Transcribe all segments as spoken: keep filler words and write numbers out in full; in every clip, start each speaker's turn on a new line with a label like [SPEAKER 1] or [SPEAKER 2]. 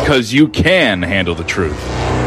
[SPEAKER 1] because you can handle the truth.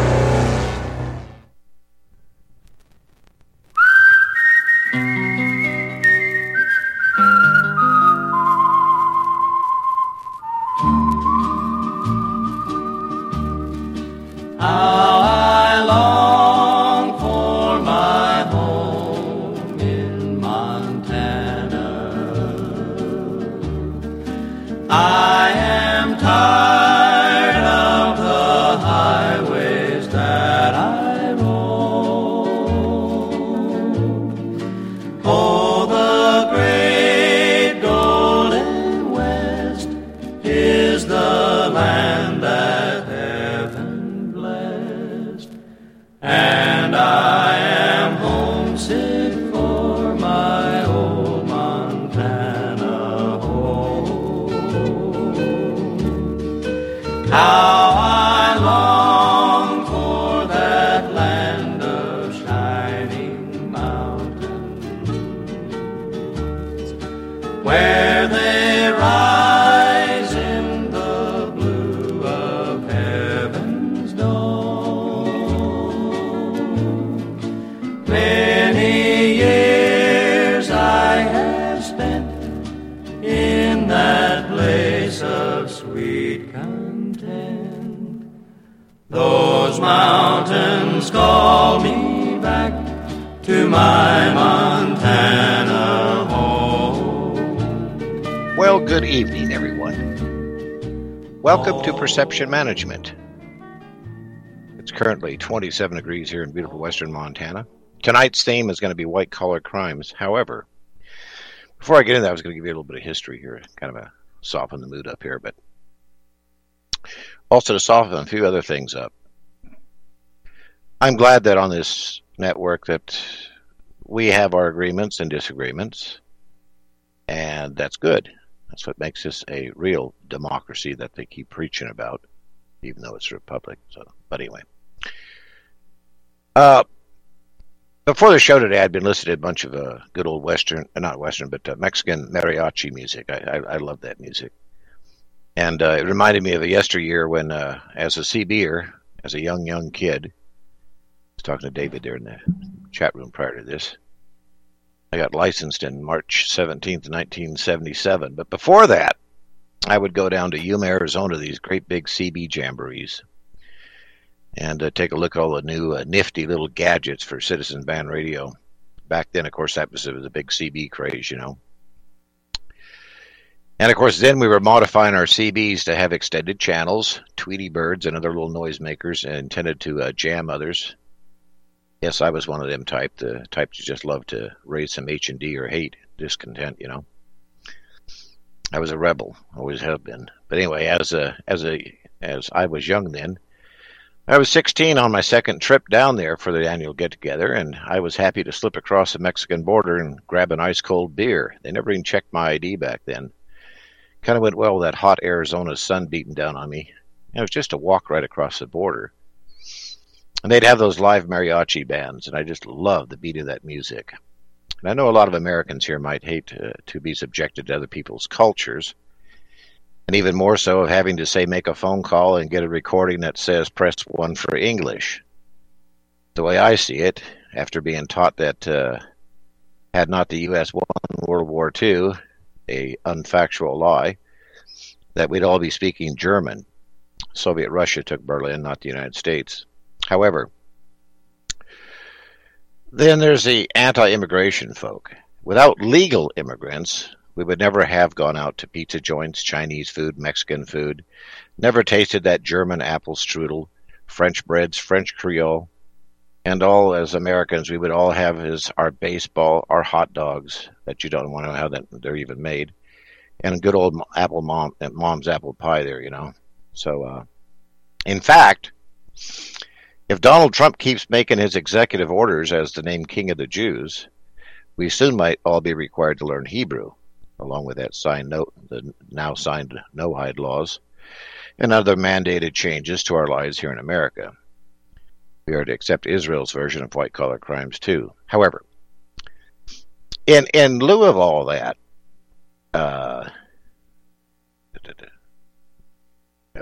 [SPEAKER 2] Welcome to Perception Management. It's currently twenty-seven degrees here in beautiful western Montana. Tonight's theme is going to be white-collar crimes. However, before I get into that, I was going to give you a little bit of history here, kind of a soften the mood up here, but also to soften a few other things up. I'm glad that on this network that we have our agreements and disagreements, and that's good. That's what makes this a real democracy that they keep preaching about, even though it's a republic. So, but anyway. Uh, before the show today, I'd been listening to a bunch of uh, good old Western, uh, not Western, but uh, Mexican mariachi music. I, I, I love that music. And uh, it reminded me of a yesteryear when, uh, as a C B-er, as a young, young kid, I was talking to David there in the chat room prior to this, I got licensed in March seventeenth, nineteen seventy-seven. But before that, I would go down to Yuma, Arizona, these great big C B jamborees, and uh, take a look at all the new uh, nifty little gadgets for Citizen Band Radio. Back then, of course, that was, it was a big C B craze, you know. And, of course, then we were modifying our C Bs to have extended channels, Tweety birds and other little noisemakers intended to uh, jam others. Yes, I was one of them type, the type to just love to raise some H and D or hate, discontent, you know. I was a rebel, always have been. But anyway, as a as a as I was young then, I was sixteen on my second trip down there for the annual get-together, and I was happy to slip across the Mexican border and grab an ice-cold beer. They never even checked my I D back then. Kind of went well with that hot Arizona sun beating down on me. It was just a walk right across the border. And they'd have those live mariachi bands, and I just loved the beat of that music. And I know a lot of Americans here might hate uh, to be subjected to other people's cultures, and even more so of having to, say, make a phone call and get a recording that says, press one for English. The way I see it, after being taught that uh, had not the U S won World War Two, a unfactual lie, that we'd all be speaking German. Soviet Russia took Berlin, not the United States. However, then there's the anti-immigration folk. Without legal immigrants, we would never have gone out to pizza joints, Chinese food, Mexican food, never tasted that German apple strudel, French breads, French Creole, and all as Americans we would all have is our baseball, our hot dogs that you don't want to know how that they're even made, and a good old apple mom, mom's apple pie there, you know. So, uh, in fact, if Donald Trump keeps making his executive orders as the name King of the Jews, we soon might all be required to learn Hebrew, along with that signed note, the now signed no-hide laws, and other mandated changes to our lives here in America. We are to accept Israel's version of white-collar crimes, too. However, in in lieu of all that, uh, okay,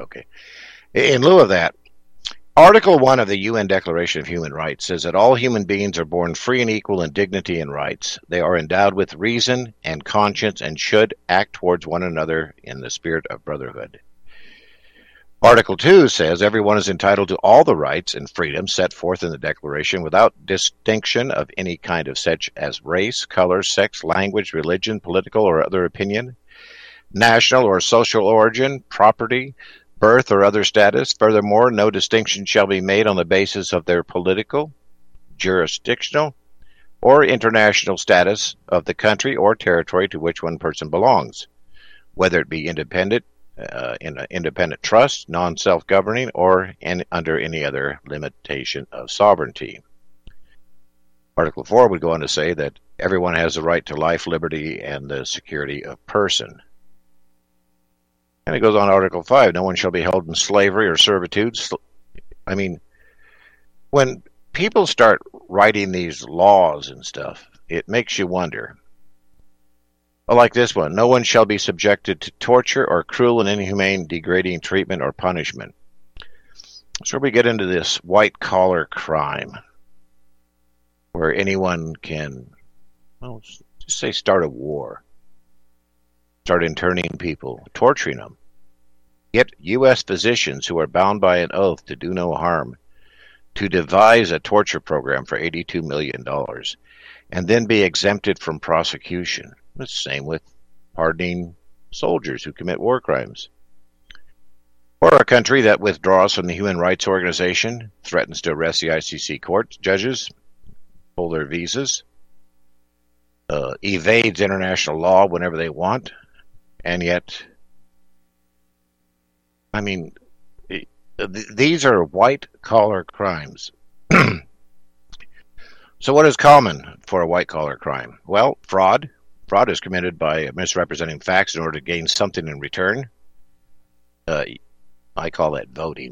[SPEAKER 2] Okay. In lieu of that, Article one of the U N Declaration of Human Rights says that all human beings are born free and equal in dignity and rights. They are endowed with reason and conscience and should act towards one another in the spirit of brotherhood. Article two says everyone is entitled to all the rights and freedoms set forth in the Declaration without distinction of any kind of such as race, color, sex, language, religion, political or other opinion, national or social origin, property, birth or other status. Furthermore, no distinction shall be made on the basis of their political, jurisdictional, or international status of the country or territory to which one person belongs, whether it be independent, uh, in an independent trust, non-self-governing, or in, under any other limitation of sovereignty. Article four would go on to say that everyone has the right to life, liberty, and the security of person. And it goes on, Article five, no one shall be held in slavery or servitude. I mean, when people start writing these laws and stuff, it makes you wonder. Like this one, no one shall be subjected to torture or cruel and inhumane, degrading treatment or punishment. So we get into this white-collar crime, where anyone can, well, just say start a war, start interning people, torturing them. Get U S physicians who are bound by an oath to do no harm to devise a torture program for eighty-two million dollars and then be exempted from prosecution. The same with pardoning soldiers who commit war crimes. Or a country that withdraws from the Human Rights Organization, threatens to arrest the I C C court judges, pull their visas, uh, evades international law whenever they want, and yet, I mean, th- these are white-collar crimes. So what is common for a white-collar crime? Well, fraud. Fraud is committed by misrepresenting facts in order to gain something in return. Uh, I call that voting.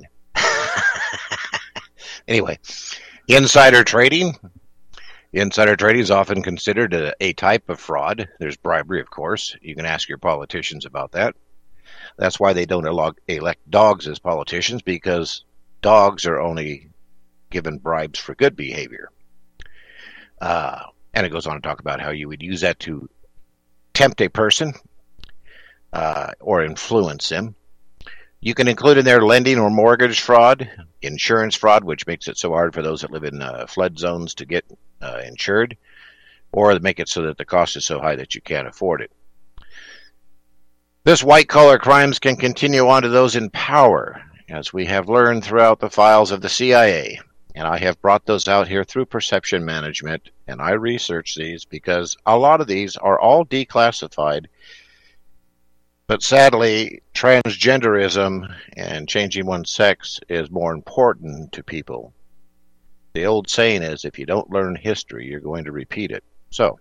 [SPEAKER 2] Anyway, insider trading. Insider trading is often considered a, a type of fraud. There's bribery, of course. You can ask your politicians about that. That's why they don't elect dogs as politicians, because dogs are only given bribes for good behavior. Uh, and it goes on to talk about how you would use that to tempt a person uh, or influence them. You can include in there lending or mortgage fraud, insurance fraud, which makes it so hard for those that live in uh, flood zones to get uh, insured, or make it so that the cost is so high that you can't afford it. This white-collar crimes can continue on to those in power, as we have learned throughout the files of the C I A. And I have brought those out here through Perception Management, and I researched these because a lot of these are all declassified. But sadly, transgenderism and changing one's sex is more important to people. The old saying is, if you don't learn history, you're going to repeat it. So,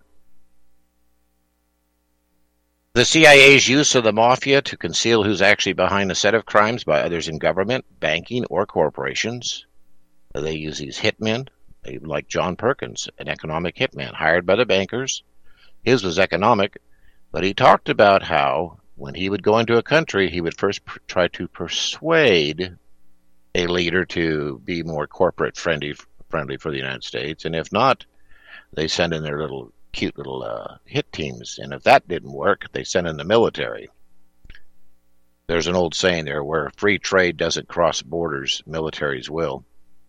[SPEAKER 2] the C I A's use of the mafia to conceal who's actually behind a set of crimes by others in government, banking, or corporations. They use these hitmen, like John Perkins, an economic hitman hired by the bankers. His was economic, but he talked about how when he would go into a country, he would first pr- try to persuade a leader to be more corporate friendly, friendly for the United States, and if not, they send in their little cute little uh, hit teams, and if that didn't work, they sent in the military. There's an old saying there, where free trade doesn't cross borders, militaries will.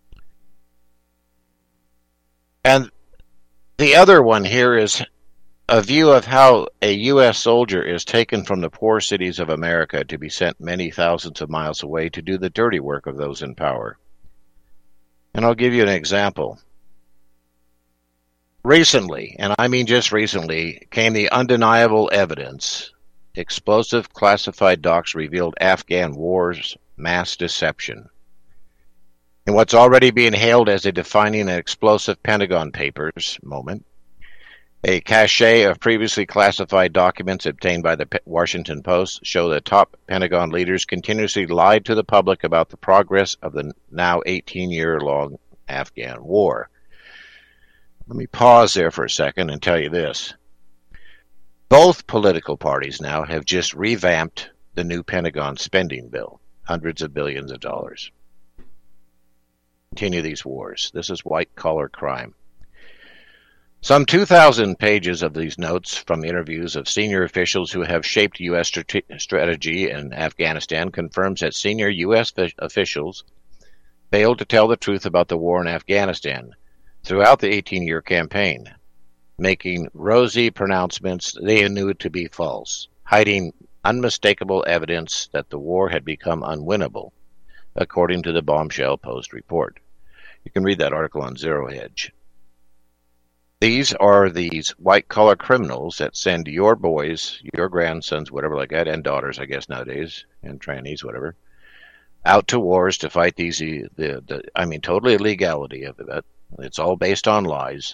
[SPEAKER 2] And the other one here is a view of how a U S soldier is taken from the poor cities of America to be sent many thousands of miles away to do the dirty work of those in power. And I'll give you an example. Recently, and I mean just recently, came the undeniable evidence. Explosive classified docs revealed Afghan war's mass deception. In what's already being hailed as a defining and explosive Pentagon Papers moment, a cache of previously classified documents obtained by the Washington Post show that top Pentagon leaders continuously lied to the public about the progress of the now eighteen-year-long Afghan war. Let me pause there for a second and tell you this. Both political parties now have just revamped the new Pentagon spending bill. hundreds of billions of dollars. Continue these wars. This is white-collar crime. Some two thousand pages of these notes from interviews of senior officials who have shaped U S strate- strategy in Afghanistan confirms that senior U S officials failed to tell the truth about the war in Afghanistan throughout the eighteen-year campaign, making rosy pronouncements they knew to be false, hiding unmistakable evidence that the war had become unwinnable, according to the Bombshell Post report. You can read that article on Zero Hedge. These are these white-collar criminals that send your boys, your grandsons, whatever like that, and daughters, I guess nowadays, and trannies, whatever, out to wars to fight these, the, the I mean, total illegality of it. It's all based on lies.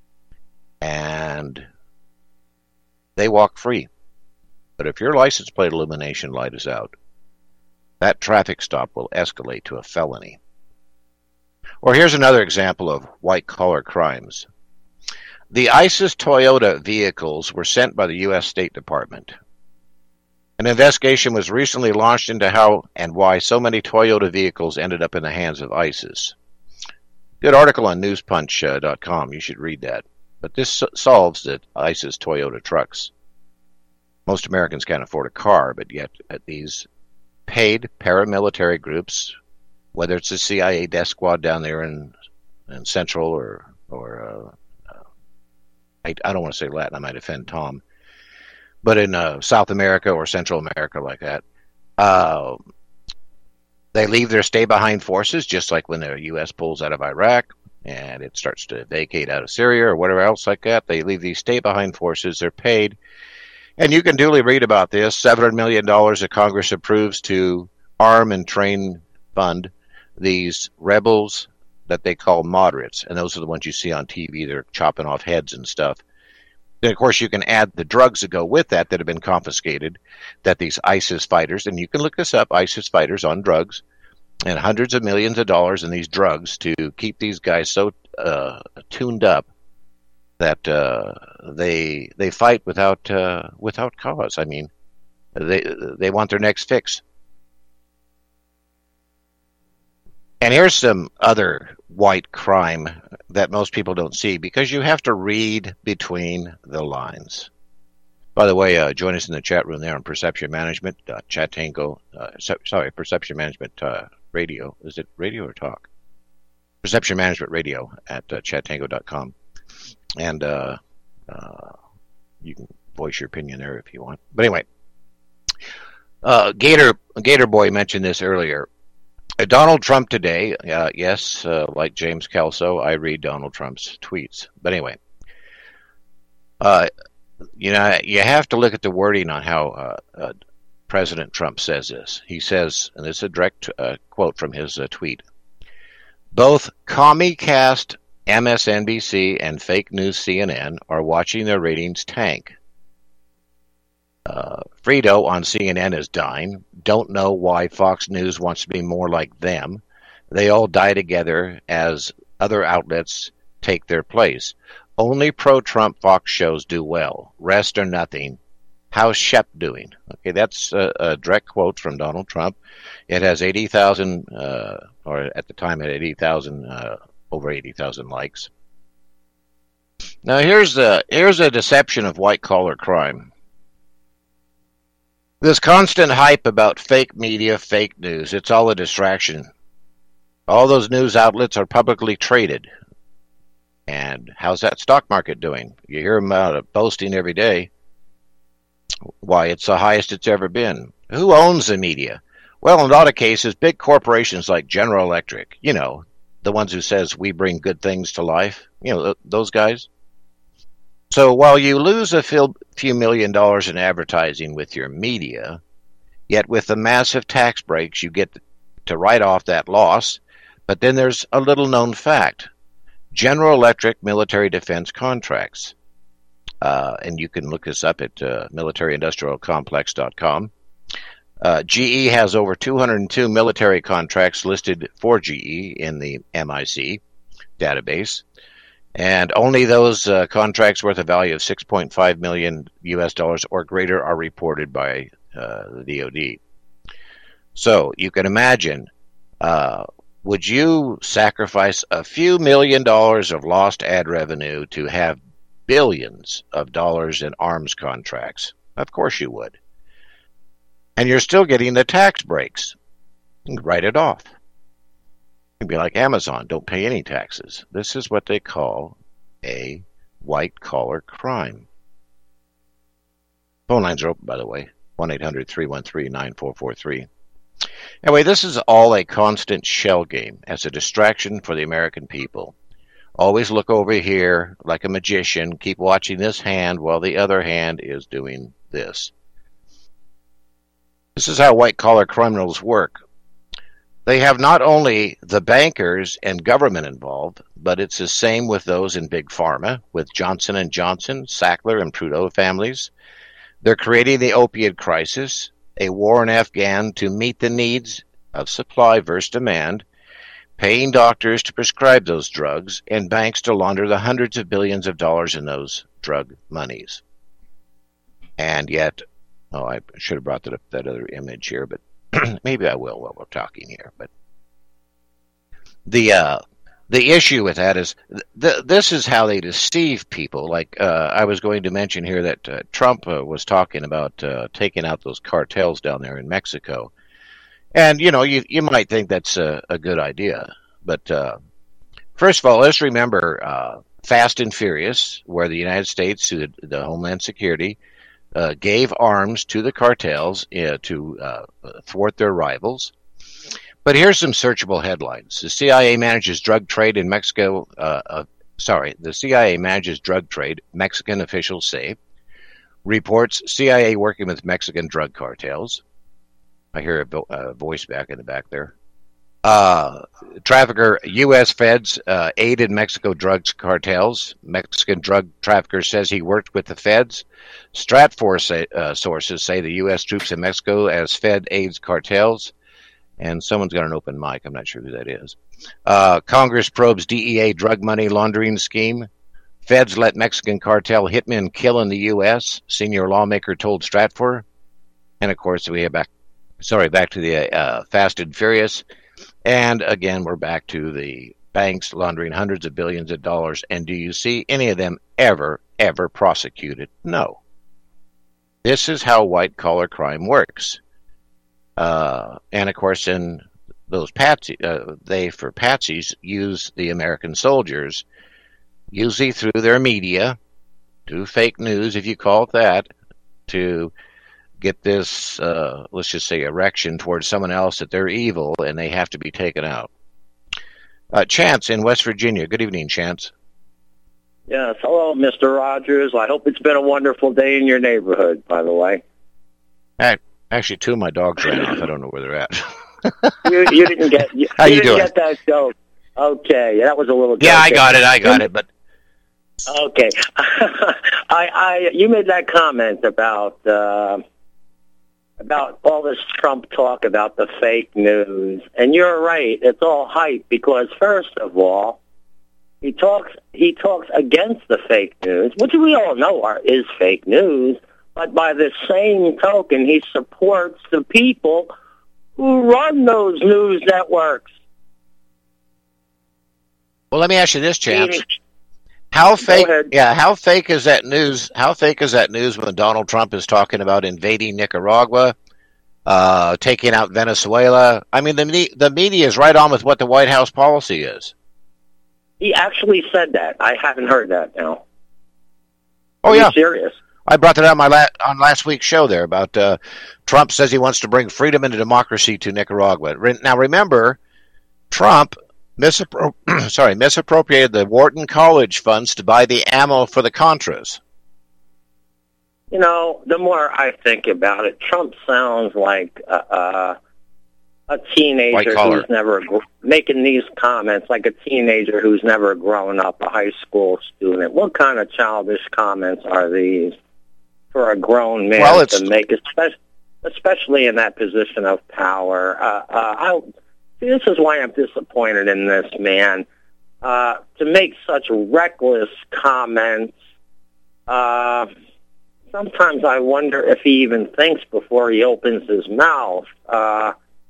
[SPEAKER 2] And they walk free. But if your license plate illumination light is out, that traffic stop will escalate to a felony. Or here's another example of white-collar crimes. The ISIS Toyota vehicles were sent by the U S State Department. An investigation was recently launched into how and why so many Toyota vehicles ended up in the hands of ISIS. Good article on news punch dot com. You should read that. But this solves the ISIS Toyota trucks. Most Americans can't afford a car, but yet at these paid paramilitary groups, whether it's the C I A death squad down there in, in Central or, or uh, I, I don't want to say Latin, I might offend Tom, but in uh, South America or Central America like that, uh, they leave their stay-behind forces, just like when the U S pulls out of Iraq and it starts to vacate out of Syria or whatever else like that. They leave these stay-behind forces. They're paid. And you can duly read about this. seven hundred million dollars that Congress approves to arm and train fund these rebels that they call moderates. And those are the ones you see on T V. They're chopping off heads and stuff. Then, of course, you can add the drugs that go with that that have been confiscated, that these ISIS fighters, and you can look this up, ISIS fighters on drugs, and hundreds of millions of dollars in these drugs to keep these guys so uh, tuned up that uh, they they fight without uh, without cause. I mean, they they want their next fix. And here's some other white crime that most people don't see because you have to read between the lines. By the way, uh, join us in the chat room there on Perception Management, uh, Chatango, uh, so, sorry, Perception Management uh, Radio. Is it radio or talk? Perception Management Radio at uh, chatango dot com. And uh, uh, you can voice your opinion there if you want. But anyway, uh, Gator Gator Boy mentioned this earlier. Uh, Donald Trump today, uh, yes, uh, like James Kelso, I read Donald Trump's tweets. But anyway, uh, you know, you have to look at the wording on how uh, uh, President Trump says this. He says, and this is a direct uh, quote from his uh, tweet, both Comcast, M S N B C, and fake news C N N are watching their ratings tank. Uh, Frito on C N N is dying. Don't know why Fox News wants to be more like them. They all die together as other outlets take their place. Only pro-Trump Fox shows do well. Rest are nothing. How's Shep doing? Okay, that's a, a direct quote from Donald Trump. It has eighty thousand, uh, or at the time it had eighty thousand, uh, over eighty thousand likes. Now here's the here's a deception of white-collar crime. This constant hype about fake media, fake news, it's all a distraction. All those news outlets are publicly traded. And how's that stock market doing? You hear them out boasting every day. Why, it's the highest it's ever been. Who owns the media? Well, in a lot of cases, big corporations like General Electric, you know, the ones who says we bring good things to life, you know, those guys. So while you lose a few million dollars in advertising with your media, yet with the massive tax breaks, you get to write off that loss. But then there's a little known fact. General Electric military defense contracts. Uh, and you can look this up at uh, military industrial complex dot com. Uh, G E has over two hundred two military contracts listed for G E in the M I C database. And only those uh, contracts worth a value of six point five million U S dollars or greater are reported by uh, the D O D. So you can imagine, uh, would you sacrifice a few million dollars of lost ad revenue to have billions of dollars in arms contracts? Of course you would. And you're still getting the tax breaks. You can write it off. You'd be like Amazon, don't pay any taxes. This is what they call a white-collar crime. Phone lines are open, by the way, one eight hundred three one three nine four four three. Anyway, this is all a constant shell game as a distraction for the American people. Always look over here like a magician, keep watching this hand while the other hand is doing this. This is how white-collar criminals work. They have not only the bankers and government involved, but it's the same with those in Big Pharma, with Johnson and Johnson, Sackler, and Trudeau families. They're creating the opiate crisis, a war in Afghan to meet the needs of supply versus demand, paying doctors to prescribe those drugs, and banks to launder the hundreds of billions of dollars in those drug monies. And yet, oh, I should have brought that up, that other image here, but maybe I will while we're talking here. But the uh, the issue with that is th- this is how they deceive people. Like uh, I was going to mention here that uh, Trump uh, was talking about uh, taking out those cartels down there in Mexico. And, you know, you, you might think that's a, a good idea. But uh, first of all, let's remember uh, Fast and Furious, where the United States, through the, the Homeland Security, uh, gave arms to the cartels uh, to uh, thwart their rivals. But here's some searchable headlines. The C I A manages drug trade in Mexico. Uh, uh, sorry, the C I A manages drug trade, Mexican officials say. Reports C I A working with Mexican drug cartels. I hear a, vo- a voice back in the back there. Uh, trafficker, U S feds uh, aided Mexico drugs cartels. Mexican drug trafficker says he worked with the feds. Stratfor say, uh, sources say the U S troops in Mexico as Fed aids cartels. And someone's got an open mic. I'm not sure who that is. Uh, Congress probes D E A drug money laundering scheme. Feds let Mexican cartel hitmen kill in the U S. Senior lawmaker told Stratfor. And, of course, we have back, sorry, back to the uh, Fast and Furious. And, again, we're back to the banks laundering hundreds of billions of dollars. And do you see any of them ever, ever prosecuted? No. This is how white-collar crime works. Uh, and, of course, in those patsy, uh, they, for patsies, use the American soldiers, usually through their media, do fake news, if you call it that, to get this, uh, let's just say, erection towards someone else that they're evil and they have to be taken out. Uh, Chance in West Virginia. Good evening, Chance.
[SPEAKER 3] Yes, hello, Mister Rogers. I hope it's been a wonderful day in your neighborhood, by the way.
[SPEAKER 2] Hey. Actually, two of my dogs ran off. I don't know where they're at.
[SPEAKER 3] you, you didn't get. You,
[SPEAKER 2] How you,
[SPEAKER 3] you didn't
[SPEAKER 2] doing?
[SPEAKER 3] Get that joke. Okay, that was a little.
[SPEAKER 2] Yeah, I got it. I got it. But
[SPEAKER 3] okay, I, I, you made that comment about uh, about all this Trump talk about the fake news, and you're right. It's all hype because, first of all, he talks he talks against the fake news, which we all know are is fake news. But by the same token, he supports the people who run those news networks.
[SPEAKER 2] Well, let me ask you this, Chance. How fake? Yeah, how fake is that news? How fake is that news when Donald Trump is talking about invading Nicaragua, uh, taking out Venezuela? I mean, the the media is right on with what the White House policy is.
[SPEAKER 3] He actually said that. I haven't heard that now.
[SPEAKER 2] Oh,
[SPEAKER 3] Are
[SPEAKER 2] yeah.
[SPEAKER 3] you serious?
[SPEAKER 2] I brought that on my la- on last week's show there about uh, Trump says he wants to bring freedom and democracy to Nicaragua. Re- now, remember, Trump misappro- sorry misappropriated the Wharton College funds to buy the ammo for the Contras.
[SPEAKER 3] You know, the more I think about it, Trump sounds like uh, uh, a teenager who's never gr- making these comments like a teenager who's never grown up, a high school student. What kind of childish comments are these for a grown man well, to make, especially, especially in that position of power? Uh, uh, I, see, this is why I'm disappointed in this man. Uh, to make such reckless comments, uh, sometimes I wonder if he even thinks before he opens his mouth. Uh,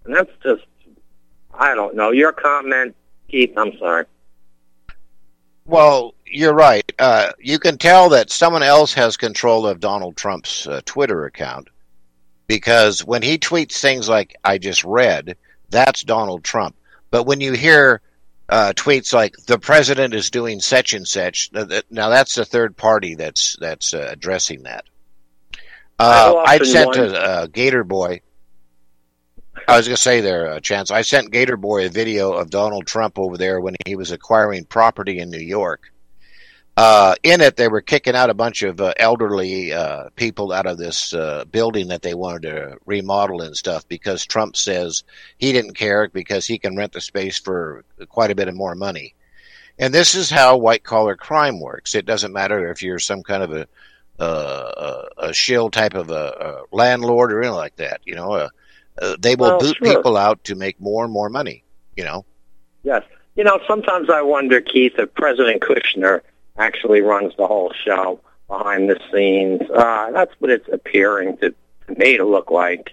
[SPEAKER 3] And that's just, I don't know. Your comment, Keith, I'm sorry.
[SPEAKER 2] Well, you're right. Uh, you can tell that someone else has control of Donald Trump's uh, Twitter account, because when he tweets things like I just read, that's Donald Trump. But when you hear uh, tweets like the president is doing such and such, now that's the third party that's that's uh, addressing that. Uh, I sent to uh, Gator Boy. I was going to say there, uh, Chance, I sent Gator Boy a video of Donald Trump over there when he was acquiring property in New York. Uh, in it, they were kicking out a bunch of uh, elderly uh, people out of this uh, building that they wanted to remodel and stuff, because Trump says he didn't care because he can rent the space for quite a bit of more money. And this is how white-collar crime works. It doesn't matter if you're some kind of a uh, a, a shill type of a, a landlord or anything like that. You know, uh, uh, they will well, boot sure. people out to make more and more money, you know.
[SPEAKER 3] Yes. You know, sometimes I wonder, Keith, if President Kushner actually runs the whole show behind the scenes. Uh, that's what it's appearing to, to me to look like.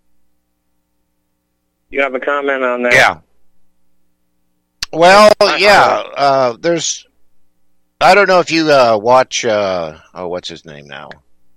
[SPEAKER 3] You have a comment on that?
[SPEAKER 2] Yeah. Well, yeah. Uh, there's. I don't know if you uh, watch. Uh, oh, what's his name now?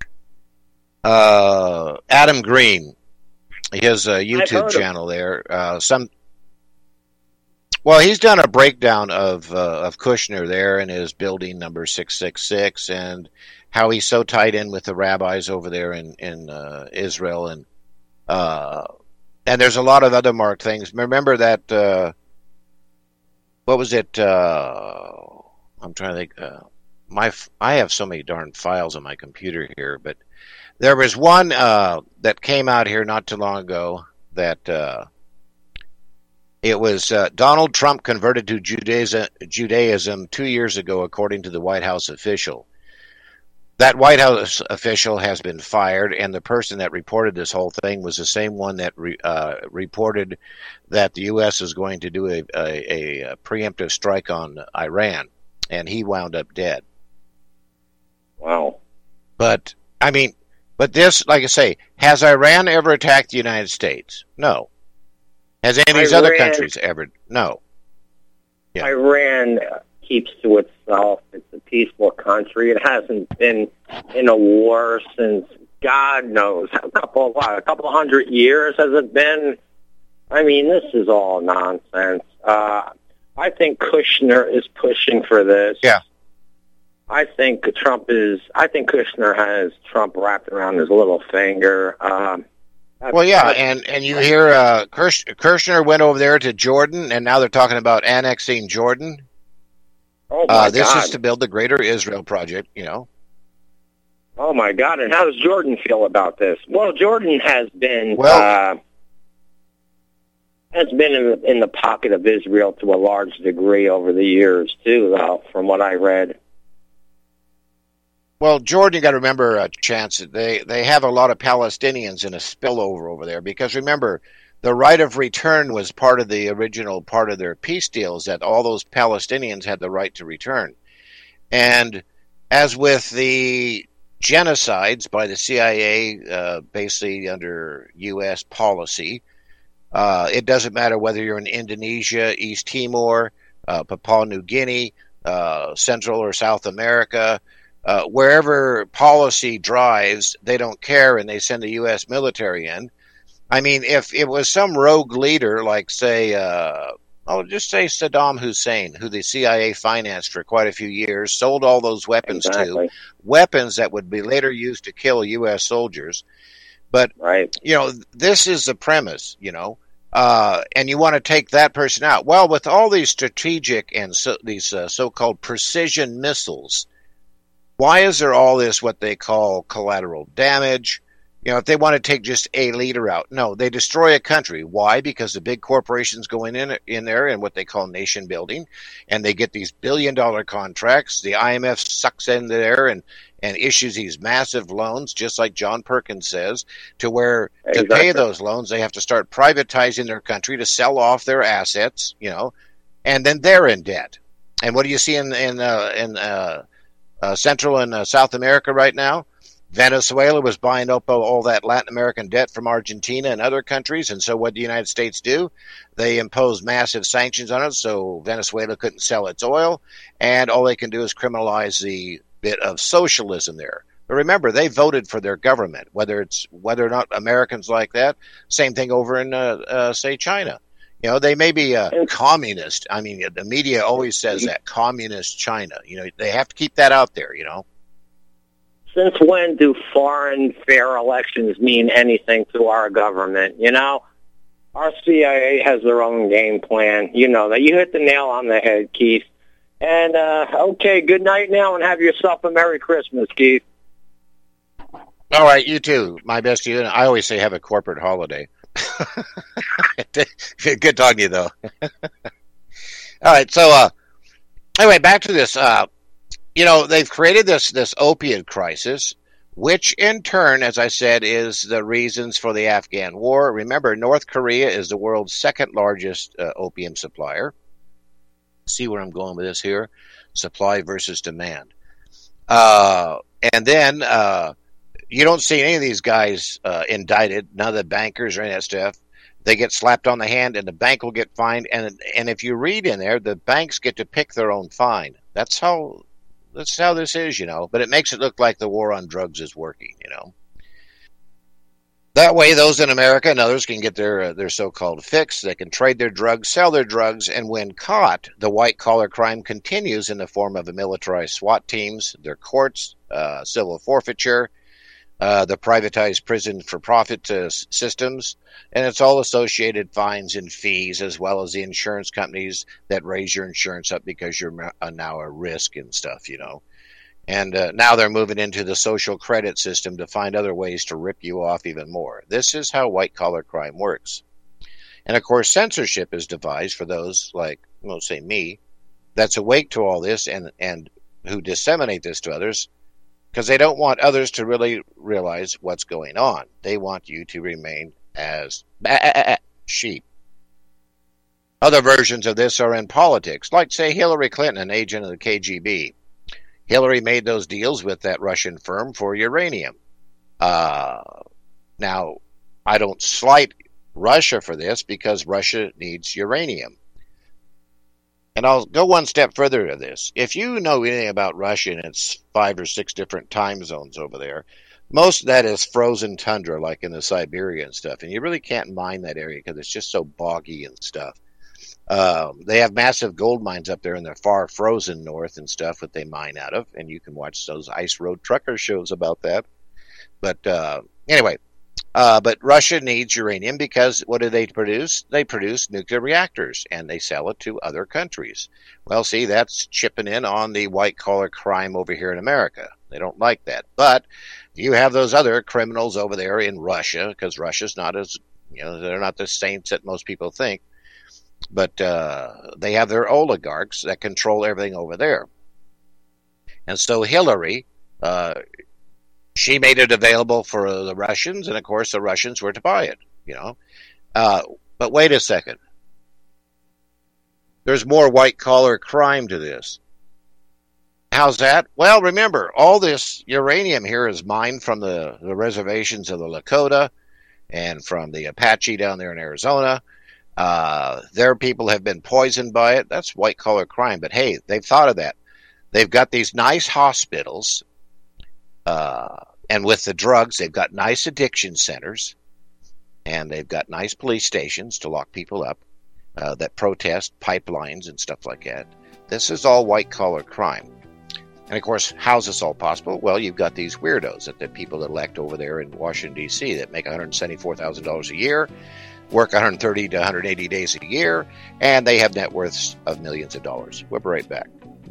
[SPEAKER 2] Uh, Adam Green. He has a YouTube channel there. Uh, some. Well, he's done a breakdown of uh, of Kushner there in his building number six six six, and how he's so tied in with the rabbis over there in in uh, Israel, and uh, and there's a lot of other marked things. Remember that uh, what was it? Uh, I'm trying to think. Uh, my I have so many darn files on my computer here, but there was one uh, that came out here not too long ago that. Uh, It was uh, Donald Trump converted to Judaism, Judaism two years ago, according to the White House official. That White House official has been fired, and the person that reported this whole thing was the same one that re, uh, reported that the U S is going to do a, a, a preemptive strike on Iran, and he wound up dead.
[SPEAKER 3] Wow.
[SPEAKER 2] But, I mean, but this, like I say, has Iran ever attacked the United States? No. Has any of these Iran, other countries ever? No.
[SPEAKER 3] Yeah. Iran keeps to itself. It's a peaceful country. It hasn't been in a war since God knows a couple of what, a couple of hundred years has it been. I mean, this is all nonsense. Uh, I think Kushner is pushing for this.
[SPEAKER 2] Yeah.
[SPEAKER 3] I think Trump is. I think Kushner has Trump wrapped around his little finger. Um,
[SPEAKER 2] Well, yeah, and, and you hear uh, Kirshner went over there to Jordan, and now they're talking about annexing Jordan.
[SPEAKER 3] Oh, my
[SPEAKER 2] uh, this
[SPEAKER 3] God.
[SPEAKER 2] is to build the Greater Israel Project, you know.
[SPEAKER 3] Oh, my God, and how does Jordan feel about this? Well, Jordan has been
[SPEAKER 2] well,
[SPEAKER 3] uh, has been in the, in the pocket of Israel to a large degree over the years, too, though, from what I read.
[SPEAKER 2] Well, Jordan, you got to remember, uh, Chance, they, they have a lot of Palestinians in a spillover over there, because remember, the right of return was part of the original part of their peace deals, that all those Palestinians had the right to return. And as with the genocides by the C I A, uh, basically under U S policy, uh, it doesn't matter whether you're in Indonesia, East Timor, uh, Papua New Guinea, uh, Central or South America. Uh, wherever policy drives, they don't care, and they send the U S military in. I mean, if it was some rogue leader, like, say, uh, oh, just say Saddam Hussein, who the C I A financed for quite a few years, sold all those weapons
[SPEAKER 3] exactly.
[SPEAKER 2] to, weapons that would be later used to kill U S soldiers. But,
[SPEAKER 3] right.
[SPEAKER 2] you know, this is the premise, you know, uh, and you want to take that person out. Well, with all these strategic and so, these uh, so-called precision missiles, why is there all this what they call collateral damage? You know, if they want to take just a leader out, no, they destroy a country. Why? Because the big corporations go in, in in there and what they call nation building, and they get these billion dollar contracts. The I M F sucks in there and, and issues these massive loans, just like John Perkins says, to where exactly. to pay those loans, they have to start privatizing their country to sell off their assets, you know, and then they're in debt. And what do you see in, in, uh, in, uh, Uh, Central and uh, South America right now? Venezuela was buying up all that Latin American debt from Argentina and other countries, and so what did the United States do? They imposed massive sanctions on it, so Venezuela couldn't sell its oil, and all they can do is criminalize the bit of socialism there. But remember, they voted for their government, whether it's whether or not Americans like that. Same thing over in, uh, uh, say, China. You know, they may be a communist. I mean, the media always says that, communist China. You know, they have to keep that out there, you know.
[SPEAKER 3] Since when do foreign fair elections mean anything to our government? You know, our C I A has their own game plan. You know that. You hit the nail on the head, Keith. And, uh, okay, good night now, and have yourself a Merry Christmas, Keith.
[SPEAKER 2] All right, you too. My best to you. I always say have a corporate holiday. Good talking to you, though. All right, so uh, anyway, back to this. Uh, you know, they've created this this opioid crisis, which in turn, as I said, is the reasons for the Afghan war. Remember, North Korea is the world's second largest uh, opium supplier. See where I'm going with this here? Supply versus demand. Uh, and then uh, you don't see any of these guys uh, indicted, none of the bankers or any of that stuff. They get slapped on the hand, and the bank will get fined. And and if you read in there, the banks get to pick their own fine. That's how that's how this is, you know. But it makes it look like the war on drugs is working, you know. That way, those in America and others can get their uh, their so-called fix. They can trade their drugs, sell their drugs, and when caught, the white-collar crime continues in the form of the militarized SWAT teams, their courts, uh, civil forfeiture, uh, the privatized prison-for-profit uh, systems, and it's all associated fines and fees, as well as the insurance companies that raise your insurance up because you're now a risk and stuff, you know. And uh, now they're moving into the social credit system to find other ways to rip you off even more. This is how white-collar crime works. And, of course, censorship is devised for those like, well, say me, that's awake to all this and, and who disseminate this to others because they don't want others to really realize what's going on. They want you to remain as sheep. Other versions of this are in politics, like, say, Hillary Clinton, an agent of the K G B. Hillary made those deals with that Russian firm for uranium. Uh, now, I don't slight Russia for this because Russia needs uranium. And I'll go one step further to this. If you know anything about Russia and its five or six different time zones over there, most of that is frozen tundra, like in the Siberia and stuff. And you really can't mine that area because it's just so boggy and stuff. Um, they have massive gold mines up there in the far frozen north and stuff that they mine out of, and you can watch those Ice Road Trucker shows about that. But uh, anyway, uh, but Russia needs uranium because what do they produce? They produce nuclear reactors, and they sell it to other countries. Well, see, that's chipping in on the white-collar crime over here in America. They don't like that. But you have those other criminals over there in Russia, because Russia's not as, you know, they're not the saints that most people think. But uh, they have their oligarchs that control everything over there. And so Hillary, uh, she made it available for the Russians, and of course the Russians were to buy it, you know. Uh, but wait a second. There's more white-collar crime to this. How's that? Well, remember, all this uranium here is mined from the, the reservations of the Lakota and from the Apache down there in Arizona. Uh, their people have been poisoned by it. That's white-collar crime. But hey, they've thought of that. They've got these nice hospitals, uh, and with the drugs, they've got nice addiction centers, and they've got nice police stations to lock people up uh, that protest pipelines and stuff like that. This is all white-collar crime. And, of course, how's this all possible? Well, you've got these weirdos that the people elect over there in Washington, D C that make one hundred seventy-four thousand dollars a year, work one hundred thirty to one hundred eighty days a year, and they have net worths of millions of dollars. We'll be right back.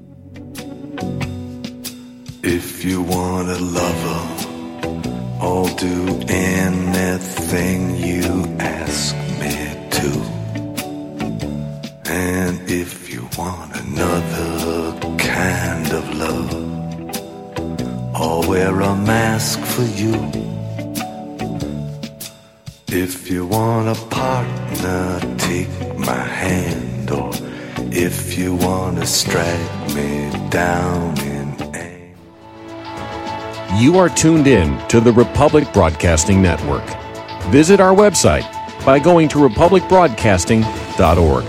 [SPEAKER 4] If you want a lover, I'll do anything you ask me to. And if you want another kind of love, I'll wear a mask for you. If you want a partner, take my hand. Or if you want to strike me down in aim.
[SPEAKER 5] You are tuned in to the Republic Broadcasting Network. Visit our website by going to republic broadcasting dot org.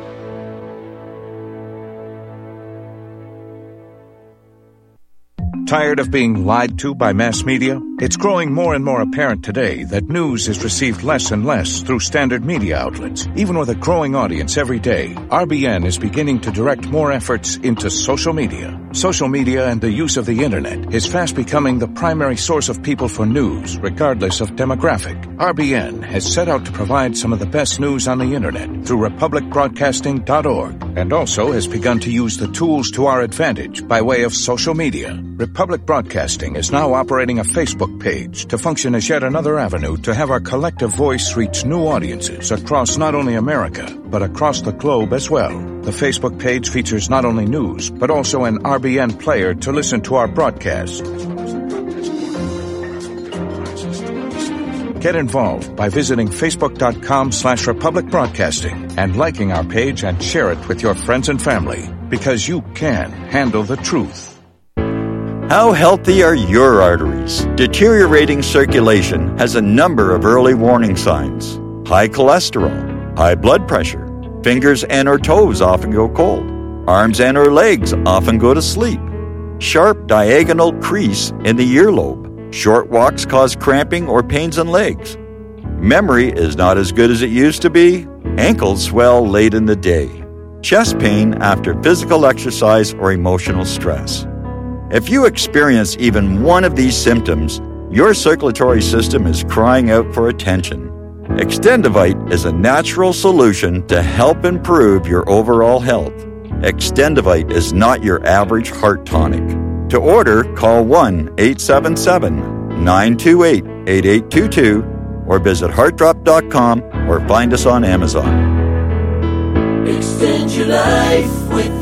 [SPEAKER 6] Tired of being lied to by mass media? It's growing more and more apparent today that news is received less and less through standard media outlets. Even with a growing audience every day, R B N is beginning to direct more efforts into social media. Social media and the use of the internet is fast becoming the primary source of people for news, regardless of demographic. R B N has set out to provide some of the best news on the internet through republic broadcasting dot org, and also has begun to use the tools to our advantage by way of social media. Republic Broadcasting is now operating a Facebook page to function as yet another avenue to have our collective voice reach new audiences across not only America, but across the globe as well. The Facebook page features not only news, but also an R B N player to listen to our broadcast. Get involved by visiting facebook.com slash Republic Broadcasting and liking our page and share it with your friends and family, because you can handle the truth.
[SPEAKER 7] How healthy are your arteries? Deteriorating circulation has a number of early warning signs. High cholesterol, high blood pressure, fingers and or toes often go cold, arms and or legs often go to sleep, sharp diagonal crease in the earlobe, short walks cause cramping or pains in legs, memory is not as good as it used to be, ankles swell late in the day, chest pain after physical exercise or emotional stress. If you experience even one of these symptoms, your circulatory system is crying out for attention. Extendivite is a natural solution to help improve your overall health. Extendivite is not your average heart tonic. To order, call one eight seven seven, nine two eight, eight eight two two or visit heart drop dot com or find us on Amazon.
[SPEAKER 8] Extend your life with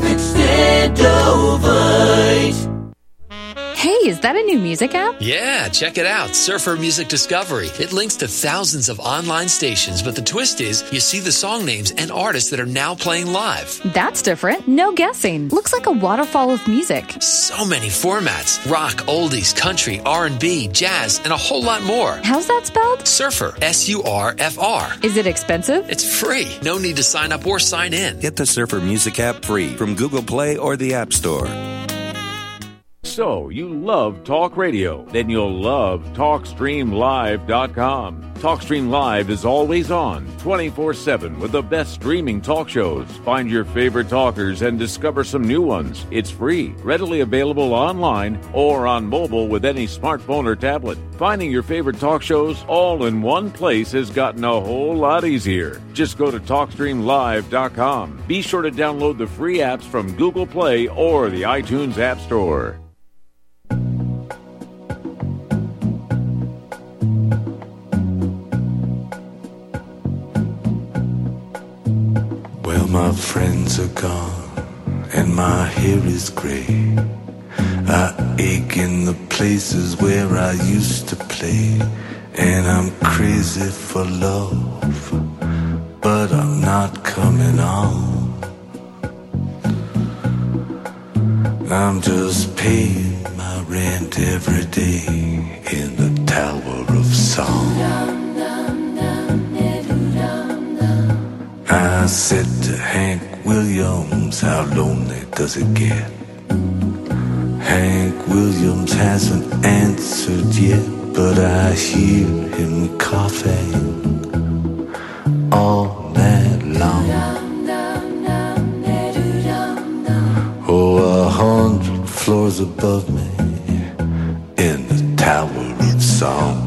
[SPEAKER 8] Extendovite.
[SPEAKER 9] Hey, is that a new music app?
[SPEAKER 10] Yeah, check it out. Surfer Music Discovery. It links to thousands of online stations, but the twist is you see the song names and artists that are now playing live.
[SPEAKER 9] That's different. No guessing. Looks like a waterfall of music.
[SPEAKER 10] So many formats. Rock, oldies, country, R and B, jazz, and a whole lot more.
[SPEAKER 9] How's that spelled?
[SPEAKER 10] Surfer. S U R F R.
[SPEAKER 9] Is it expensive?
[SPEAKER 10] It's free. No need to sign up or sign in.
[SPEAKER 11] Get the Surfer Music app free from Google Play or the App Store.
[SPEAKER 5] So, you love talk radio? Then you'll love talk stream live dot com. TalkStream Live is always on, twenty-four seven, with the best streaming talk shows. Find your favorite talkers and discover some new ones. It's free, readily available online or on mobile with any smartphone or tablet. Finding your favorite talk shows all in one place has gotten a whole lot easier. Just go to talk stream live dot com. Be sure to download the free apps from Google Play or the iTunes App Store.
[SPEAKER 4] Well, my friends are gone and my hair is gray. I ache in the places where I used to play, and I'm crazy for love, but I'm not coming on. I'm just paying my rent every day in the Tower of Song. I said to Hank Williams, how lonely does it get? Hank Williams hasn't answered yet, but I hear him coughing all night long. Oh, a hundred floors above me in the Tower of Song.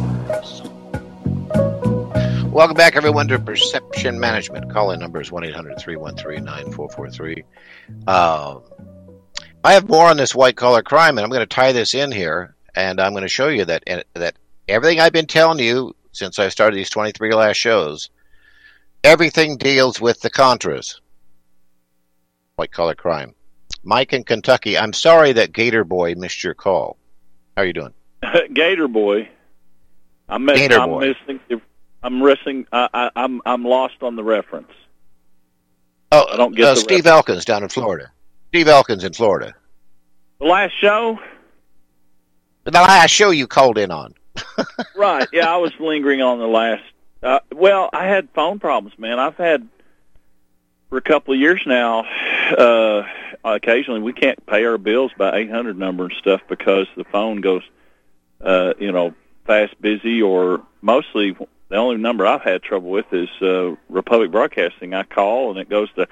[SPEAKER 2] Welcome back, everyone, to Perception Management. Call-in number is one eight hundred, three one three, nine four four three. Uh, I have more on this white-collar crime, and I'm going to tie this in here, and I'm going to show you that that everything I've been telling you since I started these twenty-three last shows, everything deals with the Contras. White-collar crime. Mike in Kentucky, I'm sorry that Gator Boy missed your call. How are you doing?
[SPEAKER 12] Gator Boy. I'm, miss,
[SPEAKER 2] Gator
[SPEAKER 12] I'm
[SPEAKER 2] Boy.
[SPEAKER 12] missing... I'm missing. I, I, I'm I'm lost on the reference.
[SPEAKER 2] Oh,
[SPEAKER 12] I don't get
[SPEAKER 2] uh,
[SPEAKER 12] the
[SPEAKER 2] Steve
[SPEAKER 12] reference.
[SPEAKER 2] Elkins down in Florida. Steve Elkins in Florida.
[SPEAKER 12] The last show.
[SPEAKER 2] The last show you called in on.
[SPEAKER 12] Right, yeah, I was lingering on the last. Uh, well, I had phone problems, man. I've had, for a couple of years now, uh, occasionally we can't pay our bills by eight hundred number and stuff because the phone goes, uh, you know, fast busy, or mostly the only number I've had trouble with is uh, Republic Broadcasting. I call and it goes to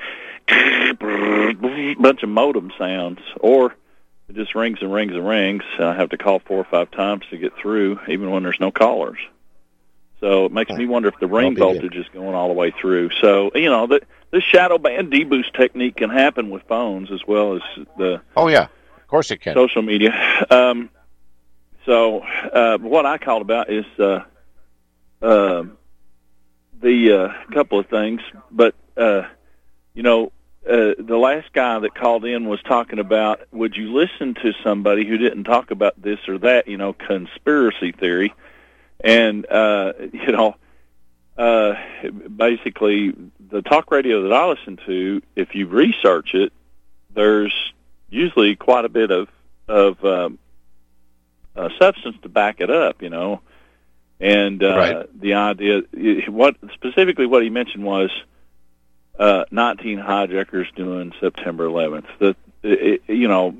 [SPEAKER 12] a bunch of modem sounds, or it just rings and rings and rings. I have to call four or five times to get through, even when there's no callers. So it makes me wonder if the ring voltage is going all the way through. So, you know, the, the shadow band deboost technique can happen with phones as well as the
[SPEAKER 2] oh yeah, of course it can.
[SPEAKER 12] Social media. Um, so uh, what I called about is uh, uh, the uh, couple of things, but uh, you know. Uh, the last guy that called in was talking about, would you listen to somebody who didn't talk about this or that, you know, conspiracy theory? And, uh, you know, uh, basically the talk radio that I listen to, if you research it, there's usually quite a bit of, of um, uh, substance to back it up, you know. And uh, right. the idea, what specifically what he mentioned was, Uh, nineteen hijackers doing September eleventh. The, it, you know,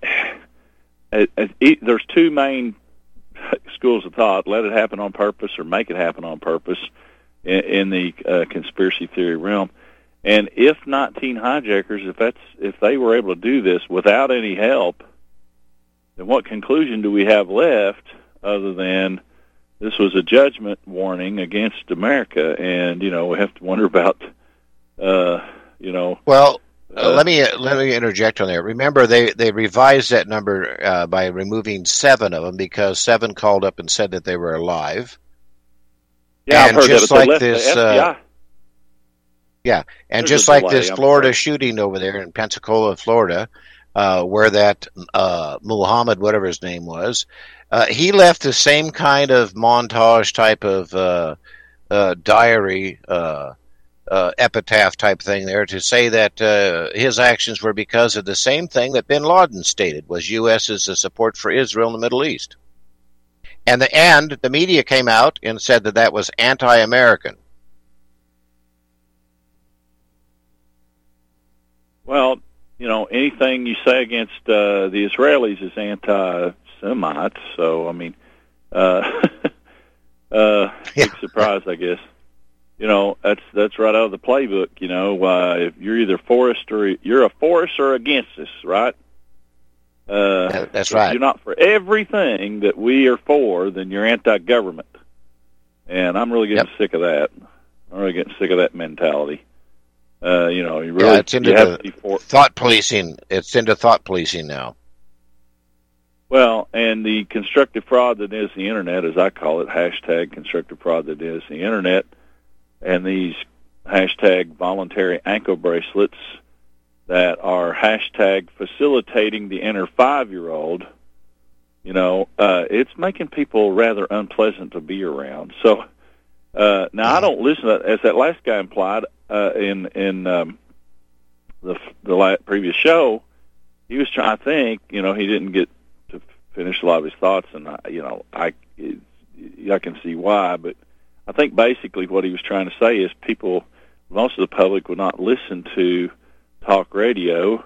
[SPEAKER 12] it, it, there's two main schools of thought: let it happen on purpose or make it happen on purpose in, in the uh, conspiracy theory realm. And if nineteen hijackers, if that's if they were able to do this without any help, then what conclusion do we have left other than this was a judgment warning against America? And you know, we have to wonder about. Uh, you know.
[SPEAKER 2] Well, uh, let me uh, let me interject on there. Remember, they, they revised that number uh, by removing seven of them because seven called up and said that they were alive.
[SPEAKER 12] Yeah,
[SPEAKER 2] and
[SPEAKER 12] I've heard
[SPEAKER 2] just
[SPEAKER 12] that.
[SPEAKER 2] like
[SPEAKER 12] Left
[SPEAKER 2] this,
[SPEAKER 12] the F B I.
[SPEAKER 2] uh, yeah, and
[SPEAKER 12] There's
[SPEAKER 2] just
[SPEAKER 12] a
[SPEAKER 2] like
[SPEAKER 12] delay,
[SPEAKER 2] this
[SPEAKER 12] I'm
[SPEAKER 2] Florida
[SPEAKER 12] afraid.
[SPEAKER 2] shooting over there in Pensacola, Florida, uh, where that uh, Muhammad, whatever his name was, uh, he left the same kind of montage type of uh, uh, diary. Uh, Uh, epitaph type thing there to say that uh, his actions were because of the same thing that bin Laden stated was U S's uh, support for Israel in the Middle East. And the and the media came out and said that that was anti-American.
[SPEAKER 12] Well, you know, anything you say against uh, the Israelis is anti-Semite, so, I mean, uh, uh,
[SPEAKER 2] yeah.
[SPEAKER 12] big surprise, I guess. You know, that's that's right out of the playbook. You know, uh, if you're either for us or you're a for us or against us, right? Uh,
[SPEAKER 2] yeah, that's
[SPEAKER 12] if
[SPEAKER 2] right.
[SPEAKER 12] You're not for everything that we are for, then you're anti-government. And I'm really getting
[SPEAKER 2] yep.
[SPEAKER 12] sick of that. I'm really getting sick of that mentality. Uh, you know, you really
[SPEAKER 2] yeah, it's into
[SPEAKER 12] you have to be
[SPEAKER 2] the
[SPEAKER 12] for-
[SPEAKER 2] thought policing. It's into thought policing now.
[SPEAKER 12] Well, and the constructive fraud that is the internet, as I call it, hashtag constructive fraud that is the internet. And these hashtag voluntary ankle bracelets that are hashtag facilitating the inner five-year-old, you know, uh, it's making people rather unpleasant to be around. So uh, now I don't listen to that, as that last guy implied uh, in in um, the the last, previous show. He was trying. I think you know he didn't get to finish a lot of his thoughts, and I, you know I I can see why, but. I think basically what he was trying to say is people, most of the public would not listen to talk radio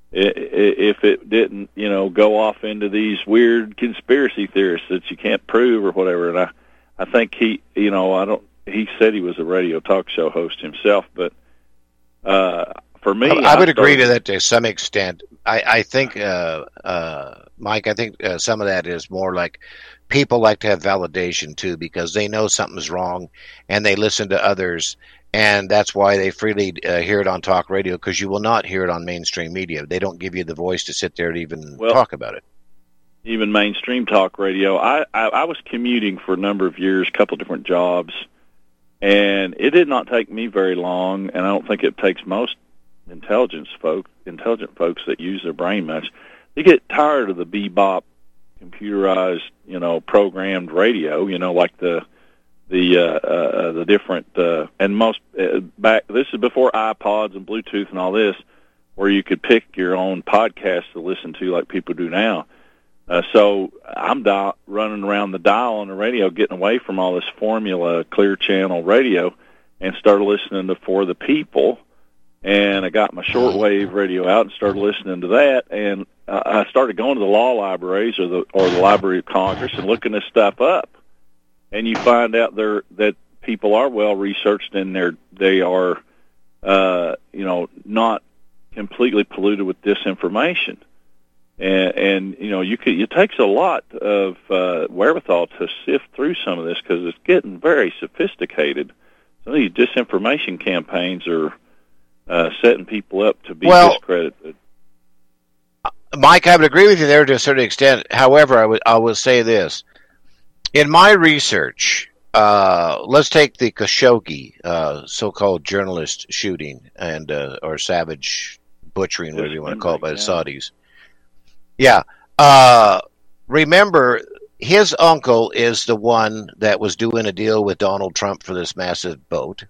[SPEAKER 12] if it didn't, you know, go off into these weird conspiracy theories that you can't prove or whatever. And I, I think he, you know, I don't. He said he was a radio talk show host himself, but uh, for me,
[SPEAKER 2] I, I would
[SPEAKER 12] I
[SPEAKER 2] agree to that to some extent. I, I think, uh, uh, Mike, I think uh, some of that is more like people like to have validation too because they know something's wrong and they listen to others, and that's why they freely uh, hear it on talk radio because you will not hear it on mainstream media. They don't give you the voice to sit there and even
[SPEAKER 12] well,
[SPEAKER 2] talk about it.
[SPEAKER 12] Even mainstream talk radio. I, I, I was commuting for a number of years, a couple of different jobs, and it did not take me very long, and I don't think it takes most intelligence folk, intelligent folks that use their brain much. They get tired of the bebop, computerized, you know, programmed radio. You know, like the the uh, uh, the different uh, and most uh, back. This is before iPods and Bluetooth and all this, where you could pick your own podcast to listen to, like people do now. Uh, so I'm dial- running around the dial on the radio, getting away from all this formula clear channel radio, and started listening to For the People. And I got my shortwave radio out and started listening to that. And uh, I started going to the law libraries or the or the Library of Congress and looking this stuff up. And you find out there that people are well researched and they're they are, uh, you know, not completely polluted with disinformation. And, and you know, you could, it takes a lot of uh, wherewithal to sift through some of this because it's getting very sophisticated. Some of these disinformation campaigns are uh, setting people up to be
[SPEAKER 2] well,
[SPEAKER 12] discredited.
[SPEAKER 2] Mike, I would agree with you there to a certain extent. However, I would I will say this. In my research, uh, let's take the Khashoggi uh, so-called journalist shooting and uh, or savage butchering, whatever you want to call it, by the Saudis. Yeah. Uh, remember, his uncle is the one that was doing a deal with Donald Trump for this massive boat.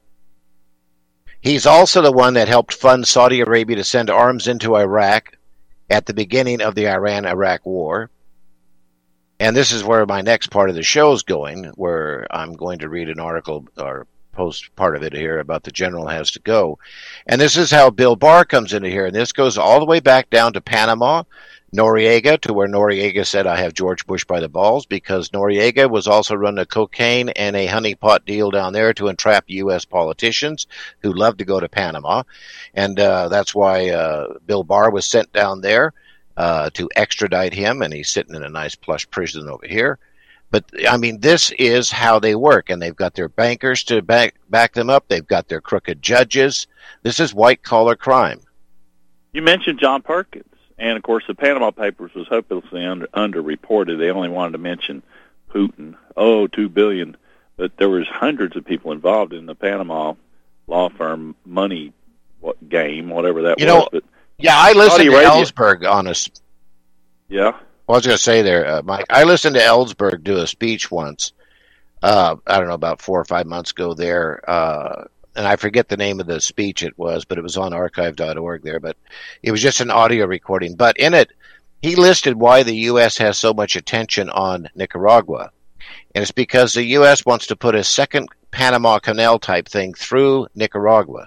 [SPEAKER 2] He's also the one that helped fund Saudi Arabia to send arms into Iraq at the beginning of the Iran-Iraq war. And this is where my next part of the show is going, where I'm going to read an article or post part of it here about the general has to go. And this is how Bill Barr comes into here. And this goes all the way back down to Panama, Noriega, to where Noriega said, I have George Bush by the balls, because Noriega was also running a cocaine and a honeypot deal down there to entrap U S politicians who love to go to Panama. And uh, that's why uh, Bill Barr was sent down there uh, to extradite him, and he's sitting in a nice plush prison over here. But, I mean, this is how they work, and they've got their bankers to back, back them up. They've got their crooked judges. This is white-collar crime.
[SPEAKER 12] You mentioned John Perkins. And, of course, the Panama Papers was hopelessly under, underreported. They only wanted to mention Putin. Oh, two billion dollars. But there was hundreds of people involved in the Panama law firm money what, game, whatever that
[SPEAKER 2] you
[SPEAKER 12] was.
[SPEAKER 2] Know,
[SPEAKER 12] but
[SPEAKER 2] yeah, I listened to Ellsberg on a...
[SPEAKER 12] Yeah?
[SPEAKER 2] Well, I was going to say there, uh, Mike, I listened to Ellsberg do a speech once, uh, I don't know, about four or five months ago there, uh, and I forget the name of the speech it was, but it was on archive dot org there, but it was just an audio recording. But in it, he listed why the U S has so much attention on Nicaragua. And it's because the U S wants to put a second Panama Canal type thing through Nicaragua.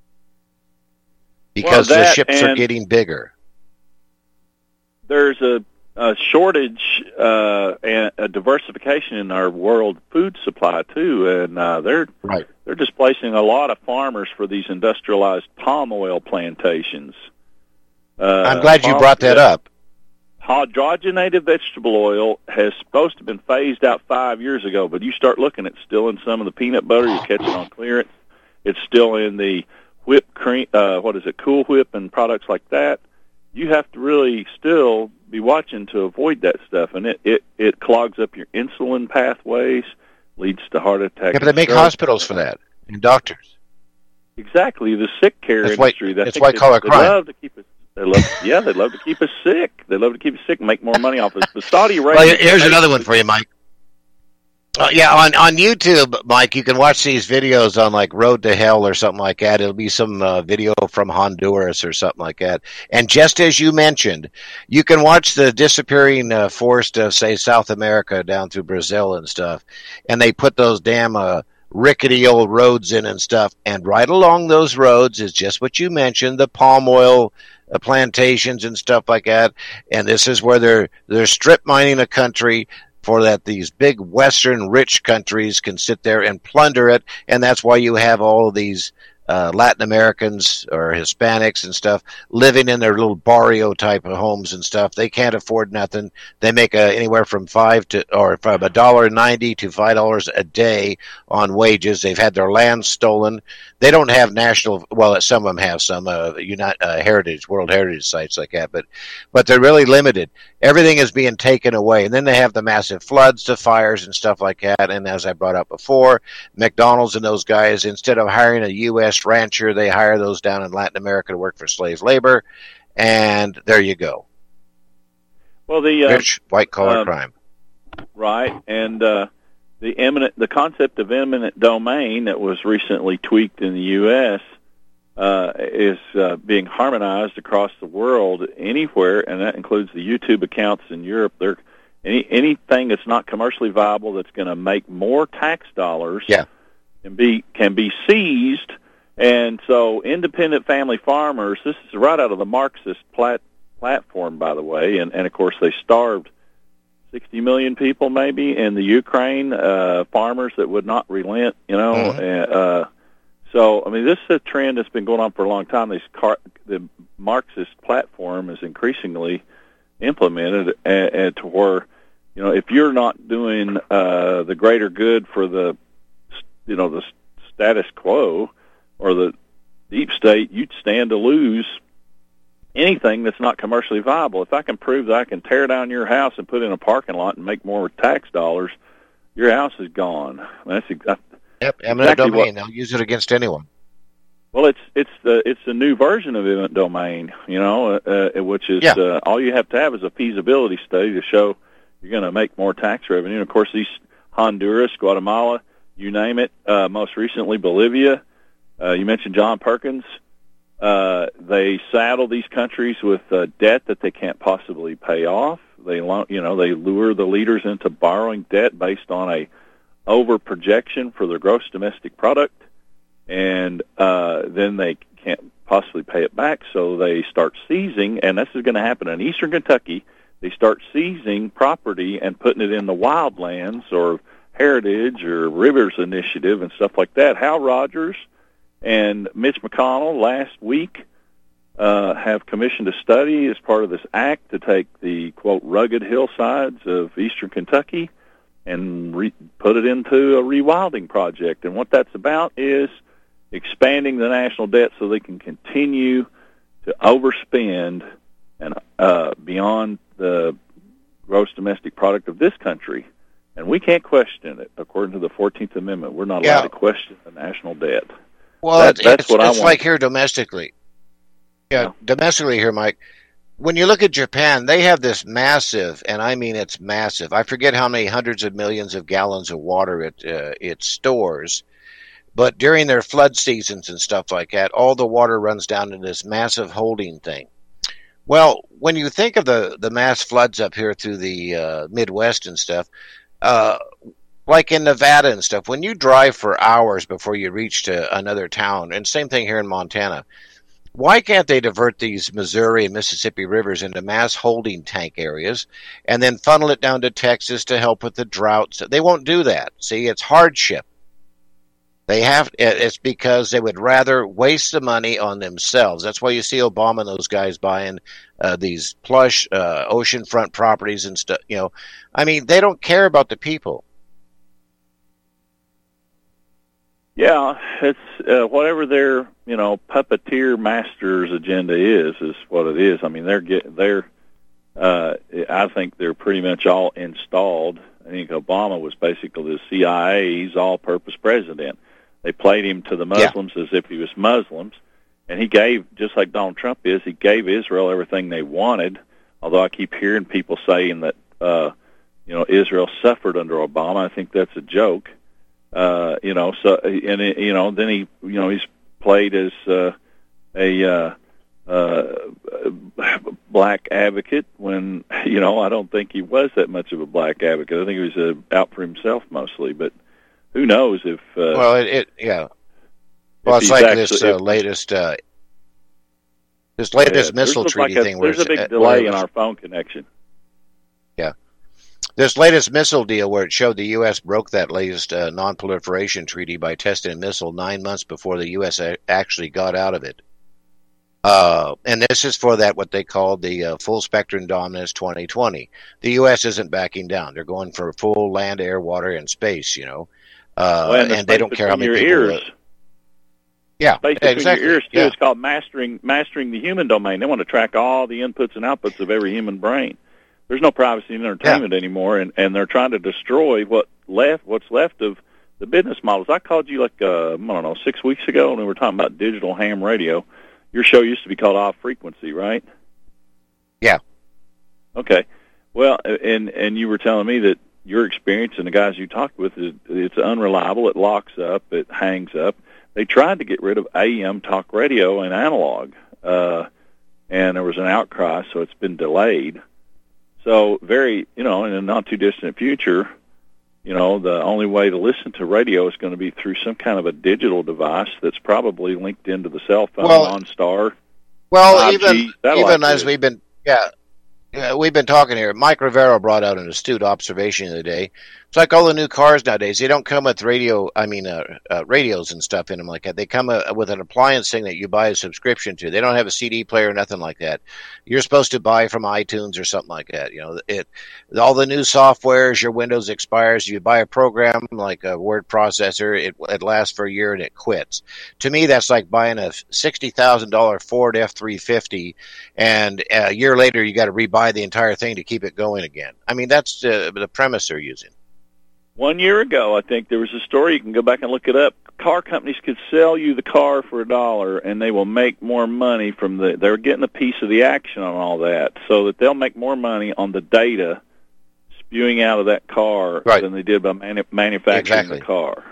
[SPEAKER 2] Because
[SPEAKER 12] well,
[SPEAKER 2] the ships are getting bigger.
[SPEAKER 12] There's a, a shortage uh, and a diversification in our world food supply, too, and uh, they're
[SPEAKER 2] right.
[SPEAKER 12] They're displacing a lot of farmers for these industrialized palm oil plantations. Uh,
[SPEAKER 2] I'm glad you brought that up.
[SPEAKER 12] Hydrogenated vegetable oil has supposed to have been phased out five years ago, but you start looking, it's still in some of the peanut butter. You catch it on clearance. It's still in the whipped cream, uh, what is it, Cool Whip and products like that. You have to really still be watching to avoid that stuff, and it, it, it clogs up your insulin pathways, leads to heart attacks.
[SPEAKER 2] Yeah, but they make hospitals for that, and doctors.
[SPEAKER 12] Exactly, the sick care
[SPEAKER 2] that's
[SPEAKER 12] industry.
[SPEAKER 2] White, that's white collar crime.
[SPEAKER 12] They love to keep us. They love, yeah, they love to keep us sick. They love to keep us sick and make more money off us. The Saudi Arabia.
[SPEAKER 2] Well, here's another one for you, Mike. Uh, yeah, on, on YouTube, Mike, you can watch these videos on, like, Road to Hell or something like that. It'll be some uh, video from Honduras or something like that. And just as you mentioned, you can watch the disappearing uh, forest of, say, South America down through Brazil and stuff, and they put those damn uh, rickety old roads in and stuff. And right along those roads is just what you mentioned, the palm oil uh, plantations and stuff like that. And this is where they're they're strip mining a country for that these big Western rich countries can sit there and plunder it, and that's why you have all of these uh, Latin Americans or Hispanics and stuff living in their little barrio type of homes and stuff. They can't afford nothing. They make a, anywhere from five to or from a dollar ninety to five dollars a day on wages. They've had their land stolen. They don't have national. Well, some of them have some uh, United uh, heritage, World Heritage sites like that, but but they're really limited. Everything is being taken away, and then they have the massive floods, the fires, and stuff like that. And as I brought up before, McDonald's and those guys, instead of hiring a U S rancher, they hire those down in Latin America to work for slave labor, and there you go.
[SPEAKER 12] Well, the uh,
[SPEAKER 2] rich white collar
[SPEAKER 12] uh,
[SPEAKER 2] crime,
[SPEAKER 12] right? And uh, the eminent, the concept of eminent domain that was recently tweaked in the U S uh, is uh, being harmonized across the world anywhere, and that includes the YouTube accounts in Europe. They're any anything that's not commercially viable that's going to make more tax dollars
[SPEAKER 2] yeah.
[SPEAKER 12] can be can be seized. And so independent family farmers, this is right out of the Marxist plat- platform, by the way, and, and of course they starved sixty million people maybe in the Ukraine, uh, farmers that would not relent, you know. Mm-hmm. Uh, so, I mean, this is a trend that's been going on for a long time. These car- the Marxist platform is increasingly implemented and, and to where, you know, if you're not doing uh, the greater good for the, you know, the status quo, or the deep state, you'd stand to lose anything that's not commercially viable. If I can prove that I can tear down your house and put in a parking lot and make more tax dollars, your house is gone. I mean, that's exactly,
[SPEAKER 2] yep, eminent exactly domain. What, they'll use it against anyone.
[SPEAKER 12] Well, it's it's the it's the new version of eminent domain, you know, uh, which is yeah. uh, all you have to have is a feasibility study to show you're going to make more tax revenue. And of course, these Honduras, Guatemala, you name it. Uh, most recently, Bolivia. Uh, you mentioned John Perkins. Uh, they saddle these countries with uh, debt that they can't possibly pay off. They, you know, they lure the leaders into borrowing debt based on a over projection for their gross domestic product, and uh, then they can't possibly pay it back. So they start seizing, and this is going to happen in eastern Kentucky. They start seizing property and putting it in the wildlands or heritage or rivers initiative and stuff like that. Hal Rogers and Mitch McConnell last week uh, have commissioned a study as part of this act to take the, quote, rugged hillsides of eastern Kentucky and re- put it into a rewilding project. And what that's about is expanding the national debt so they can continue to overspend and uh, beyond the gross domestic product of this country. And we can't question it. According to the fourteenth Amendment, we're not allowed yeah. to question the national debt.
[SPEAKER 2] Well, that, that's it's, what it's I like here domestically. Yeah, yeah, domestically here, Mike. When you look at Japan, they have this massive, and I mean it's massive. I forget how many hundreds of millions of gallons of water it uh, it stores, but during their flood seasons and stuff like that, all the water runs down in this massive holding thing. Well, when you think of the, the mass floods up here through the uh, Midwest and stuff, uh, like in Nevada and stuff, when you drive for hours before you reach to another town, and same thing here in Montana, why can't they divert these Missouri and Mississippi rivers into mass holding tank areas and then funnel it down to Texas to help with the droughts? They won't do that. See, it's hardship. They have. It's because they would rather waste the money on themselves. That's why you see Obama and those guys buying uh, these plush uh, oceanfront properties and stuff. You know, I mean, they don't care about the people.
[SPEAKER 12] Yeah, it's uh, whatever their you know puppeteer master's agenda is is what it is. I mean, they're get they're. Uh, I think they're pretty much all installed. I think Obama was basically the C I A's all-purpose president. They played him to the Muslims yeah. as if he was Muslims, and he gave, just like Donald Trump is, he gave Israel everything they wanted, although I keep hearing people saying that, uh, you know, Israel suffered under Obama. I think that's a joke. Uh, you know, so, and, you know, then he, you know, he's played as uh, a uh, uh, black advocate when, you know, I don't think he was that much of a black advocate. I think he was uh, out for himself mostly, but who knows if... Uh,
[SPEAKER 2] well, it, it yeah. Well, it's like actually, this uh, if, latest uh, this latest yeah, missile treaty
[SPEAKER 12] like a,
[SPEAKER 2] thing.
[SPEAKER 12] There's
[SPEAKER 2] where
[SPEAKER 12] a big
[SPEAKER 2] uh,
[SPEAKER 12] delay in our phone connection.
[SPEAKER 2] Yeah. This latest missile deal where it showed the U S broke that latest uh, non-proliferation treaty by testing a missile nine months before the U S a- actually got out of it. Uh, and this is for that, what they call the uh, full spectrum dominance twenty twenty. The U S isn't backing down. They're going for full land, air, water, and space, you know. Uh,
[SPEAKER 12] well, and, the
[SPEAKER 2] and they don't care how many
[SPEAKER 12] your
[SPEAKER 2] people...
[SPEAKER 12] Ears.
[SPEAKER 2] Uh, yeah,
[SPEAKER 12] space
[SPEAKER 2] exactly.
[SPEAKER 12] Your ears, too.
[SPEAKER 2] Yeah.
[SPEAKER 12] It's called mastering mastering the human domain. They want to track all the inputs and outputs of every human brain. There's no privacy in entertainment yeah. anymore, and, and they're trying to destroy what left, what's left of the business models. I called you like, uh, I don't know, six weeks ago, and we were talking about digital ham radio. Your show used to be called Off Frequency, right?
[SPEAKER 2] Yeah.
[SPEAKER 12] Okay. Well, and and you were telling me that your experience and the guys you talked with, is it's unreliable, it locks up, it hangs up. they tried to get rid of A M talk radio and analog, uh, and there was an outcry, so it's been delayed. So very, you know, in a not too distant future, you know, the only way to listen to radio is going to be through some kind of a digital device that's probably linked into the cell phone, well, OnStar.
[SPEAKER 2] Well, five G, even even as we've been, yeah, yeah, we've been talking here. Mike Rivero brought out an astute observation the other day. It's like all the new cars nowadays. They don't come with radio, I mean, uh, uh, radios and stuff in them like that. They come uh, with an appliance thing that you buy a subscription to. They don't have a C D player or nothing like that. You're supposed to buy from iTunes or something like that. You know, it all the new softwares, your Windows expires. You buy a program like a word processor, it, it lasts for a year and it quits. To me, that's like buying a sixty thousand dollars Ford F three fifty, and a year later you got to rebuy the entire thing to keep it going again. I mean, that's uh, the premise they're using.
[SPEAKER 12] One year ago, I think there was a story, you can go back and look it up, car companies could sell you the car for a dollar and they will make more money from the, they're getting a piece of the action on all that, so that they'll make more money on the data spewing out of that car right. than they did by manu- manufacturing exactly. the car.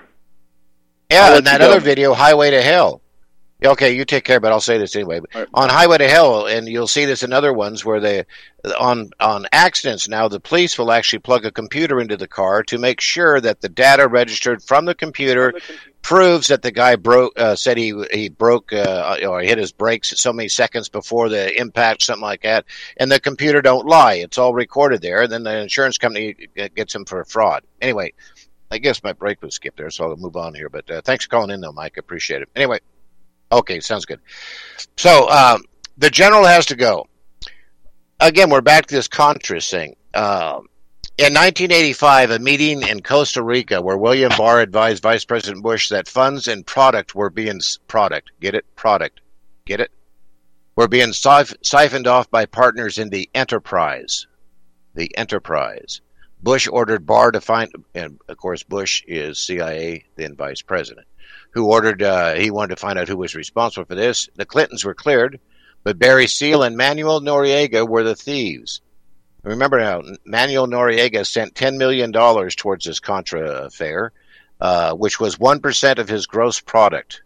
[SPEAKER 2] Yeah, and that other video, Highway to Hell. Okay, you take care, but I'll say this anyway. Right. On Highway to Hell, and you'll see this in other ones where they, on on accidents now, the police will actually plug a computer into the car to make sure that the data registered from the computer proves that the guy broke, uh, said he he broke uh, or hit his brakes so many seconds before the impact, something like that, and the computer don't lie. It's all recorded there, and then the insurance company gets him for fraud. Anyway, I guess my break was skipped there, so I'll move on here. But uh, thanks for calling in, though, Mike. I appreciate it. Anyway. Okay, sounds good. So um, the general has to go. Again, we're back to this Contras thing. Um, in nineteen eighty-five, a meeting in Costa Rica where William Barr advised Vice President Bush that funds and product were being product. Get it? Product. Get it? Were being siph- siphoned off by partners in the enterprise. The enterprise. Bush ordered Barr to find, and of course Bush is C I A, then Vice President, who ordered, uh, he wanted to find out who was responsible for this. The Clintons were cleared, but Barry Seal and Manuel Noriega were the thieves. Remember now, Manuel Noriega sent ten million dollars towards this Contra affair, uh, which was one percent of his gross product.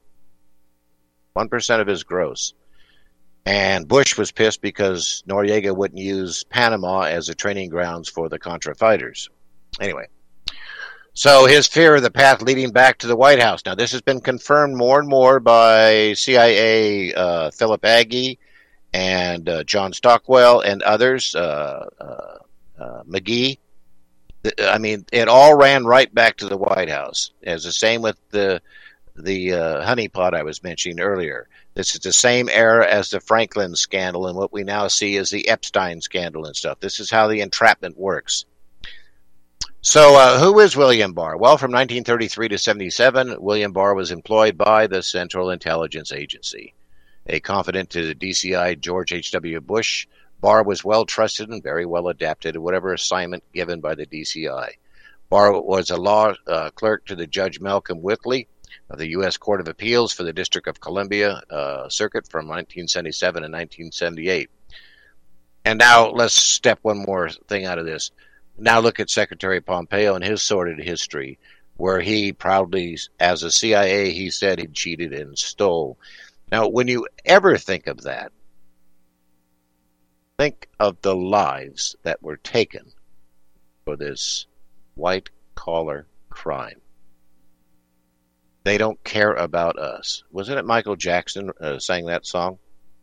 [SPEAKER 2] one percent of his gross. And Bush was pissed because Noriega wouldn't use Panama as a training grounds for the Contra fighters. Anyway. So his fear of the path leading back to the White House. Now, this has been confirmed more and more by C I A uh, Philip Agee and uh, John Stockwell and others, uh, uh, uh, McGee. I mean, it all ran right back to the White House. It's the same with the the uh, honeypot I was mentioning earlier. This is the same era as the Franklin scandal, and what we now see is the Epstein scandal and stuff. This is how the entrapment works. So uh, who is William Barr? Well, from nineteen thirty-three to seventy-seven, William Barr was employed by the Central Intelligence Agency. A confidant to the D C I George H W. Bush, Barr was well trusted and very well adapted to whatever assignment given by the D C I. Barr was a law uh, clerk to the Judge Malcolm Whitley of the U S Court of Appeals for the District of Columbia uh, Circuit from nineteen seventy-seven and nineteen seventy-eight. And now let's step one more thing out of this. Now look at Secretary Pompeo and his sordid history, where he proudly, as a C I A, he said he cheated and stole. Now, when you ever think of that, think of the lives that were taken for this white-collar crime. They don't care about us. Wasn't it Michael Jackson uh, sang that song?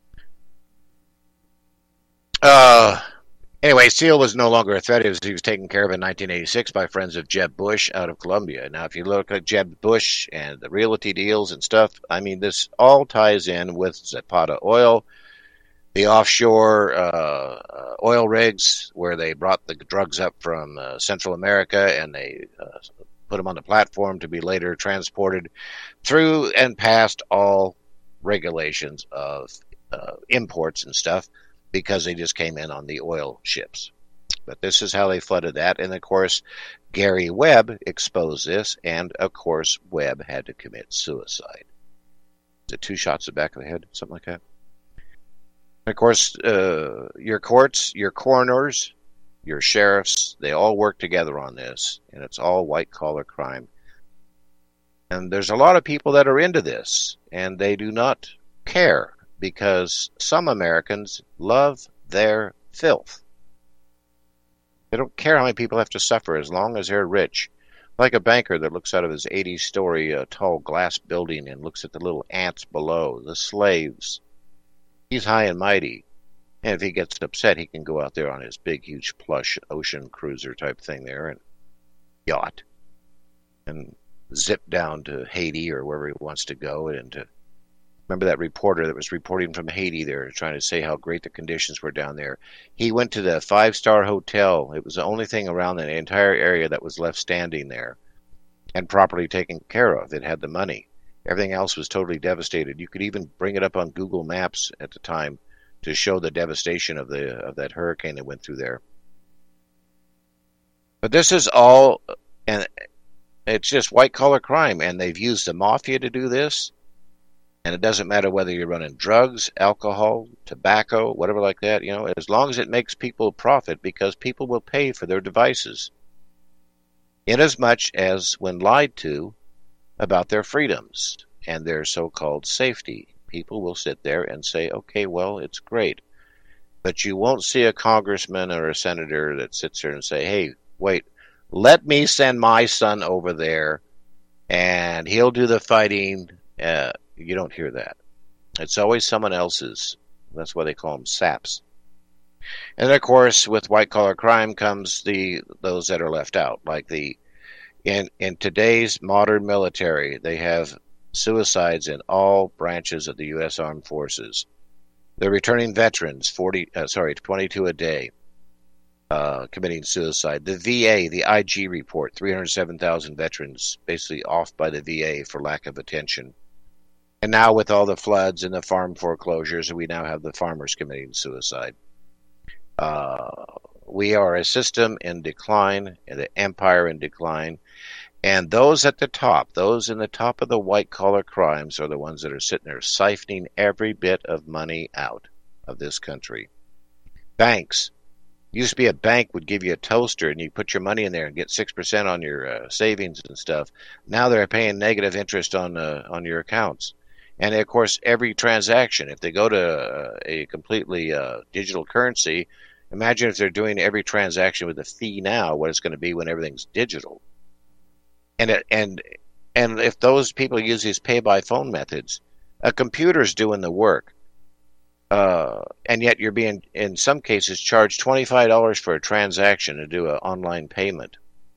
[SPEAKER 2] Uh... Anyway, Seal was no longer a threat. He was, he was taken care of in nineteen eighty-six by friends of Jeb Bush out of Colombia. Now, if you look at Jeb Bush and the realty deals and stuff, I mean, this all ties in with Zapata Oil, the offshore uh, uh, oil rigs where they brought the drugs up from uh, Central America and they uh, put them on the platform to be later transported through and past all regulations of uh, imports and stuff, because they just came in on the oil ships. But this is how they flooded that. And, of course, Gary Webb exposed this, and, of course, Webb had to commit suicide. Is it two shots to the back of the head? Something like that? And, of course, uh, your courts, your coroners, your sheriffs, they all work together on this, and it's all white-collar crime. And there's a lot of people that are into this, and they do not care because some Americans love their filth. They don't care how many people have to suffer as long as they're rich. Like a banker that looks out of his eighty-story uh, tall glass building and looks at the little ants below, the slaves. He's high and mighty. And if he gets upset, he can go out there on his big, huge, plush ocean cruiser type thing there and yacht and zip down to Haiti or wherever he wants to go. And to, remember that reporter that was reporting from Haiti there, trying to say how great the conditions were down there. He went to the five-star hotel. It was the only thing around the entire area that was left standing there and properly taken care of. It had the money. Everything else was totally devastated. You could even bring it up on Google Maps at the time to show the devastation of the of that hurricane that went through there. But this is all, and it's just white-collar crime, and they've used the mafia to do this, and it doesn't matter whether you're running drugs, alcohol, tobacco, whatever like that, you know, as long as it makes people profit, because people will pay for their devices, inasmuch as when lied to about their freedoms and their so-called safety, people will sit there and say, okay, well, it's great, but you won't see a congressman or a senator that sits there and say, hey, wait, let me send my son over there, and he'll do the fighting. Uh, you don't hear that. It's always someone else's. That's why they call them saps. And of course, with white-collar crime comes the those that are left out. Like the in in today's modern military, they have suicides in all branches of the U S Armed Forces. They're returning veterans, forty, uh, sorry, twenty-two a day. Uh, committing suicide. The V A, the I G report, three hundred seven thousand veterans basically off by the V A for lack of attention. And now with all the floods and the farm foreclosures, we now have the farmers committing suicide. Uh, we are a system in decline, the empire in decline, and those at the top, those in the top of the white-collar crimes are the ones that are sitting there siphoning every bit of money out of this country. Banks. Used to be a bank would give you a toaster and you put your money in there and get six percent on your uh, savings and stuff. Now they're paying negative interest on uh, on your accounts. And of course, every transaction, if they go to uh, a completely uh, digital currency, imagine if they're doing every transaction with a fee now, what it's going to be when everything's digital. And it, and and if those people use these pay-by-phone methods, a computer's doing the work. Uh, and yet you're being, in some cases, charged twenty-five dollars for a transaction to do an online payment.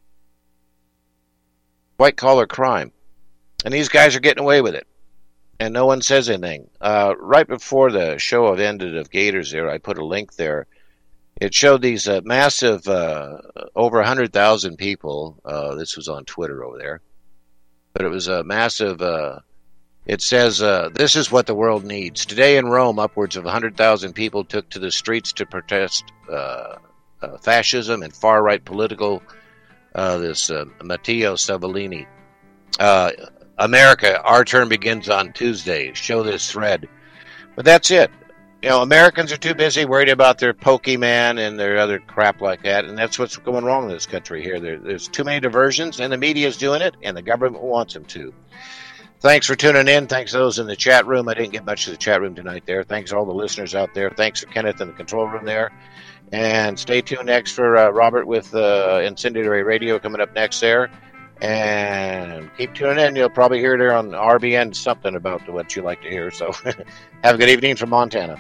[SPEAKER 2] White-collar crime. And these guys are getting away with it. And no one says anything. Uh, right before the show have ended of Gators there, I put a link there. It showed these uh, massive, uh, over one hundred thousand people. Uh, this was on Twitter over there. But it was a massive... Uh, It says, uh, this is what the world needs. Today in Rome, upwards of one hundred thousand people took to the streets to protest uh, uh, fascism and far-right political, uh, this uh, Matteo Salvini. Uh, America, our term begins on Tuesday. Show this thread. But that's it. You know, Americans are too busy worried about their Pokemon and their other crap like that, and that's what's going wrong in this country here. There, there's too many diversions, and the media's doing it, and the government wants them to. Thanks for tuning in. Thanks to those in the chat room. I didn't get much of the chat room tonight there. Thanks to all the listeners out there. Thanks to Kenneth in the control room there. And stay tuned next for uh, Robert with uh, Incendiary Radio coming up next there. And keep tuning in. You'll probably hear there on R B N something about what you like to hear. So have a good evening from Montana.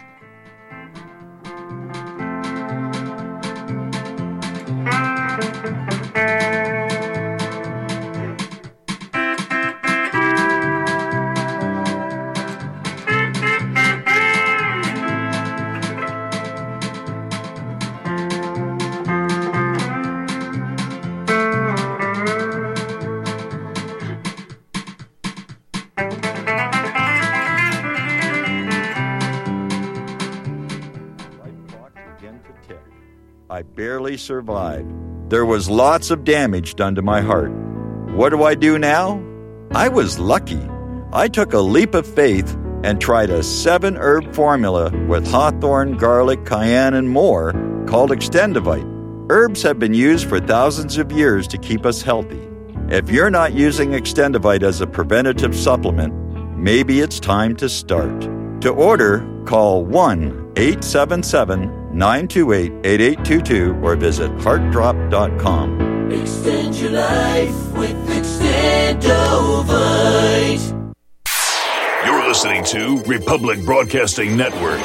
[SPEAKER 7] I barely survived. There was lots of damage done to my heart. What do I do now? I was lucky. I took a leap of faith and tried a seven-herb formula with hawthorn, garlic, cayenne, and more called Extendivite. Herbs have been used for thousands of years to keep us healthy. If you're not using Extendivite as a preventative supplement, maybe it's time to start. To order, call one eight seven seven, nine two eight, eight eight two two or visit heart drop dot com.
[SPEAKER 8] Extend your life with Extendovite.
[SPEAKER 5] You're listening to Republic Broadcasting Network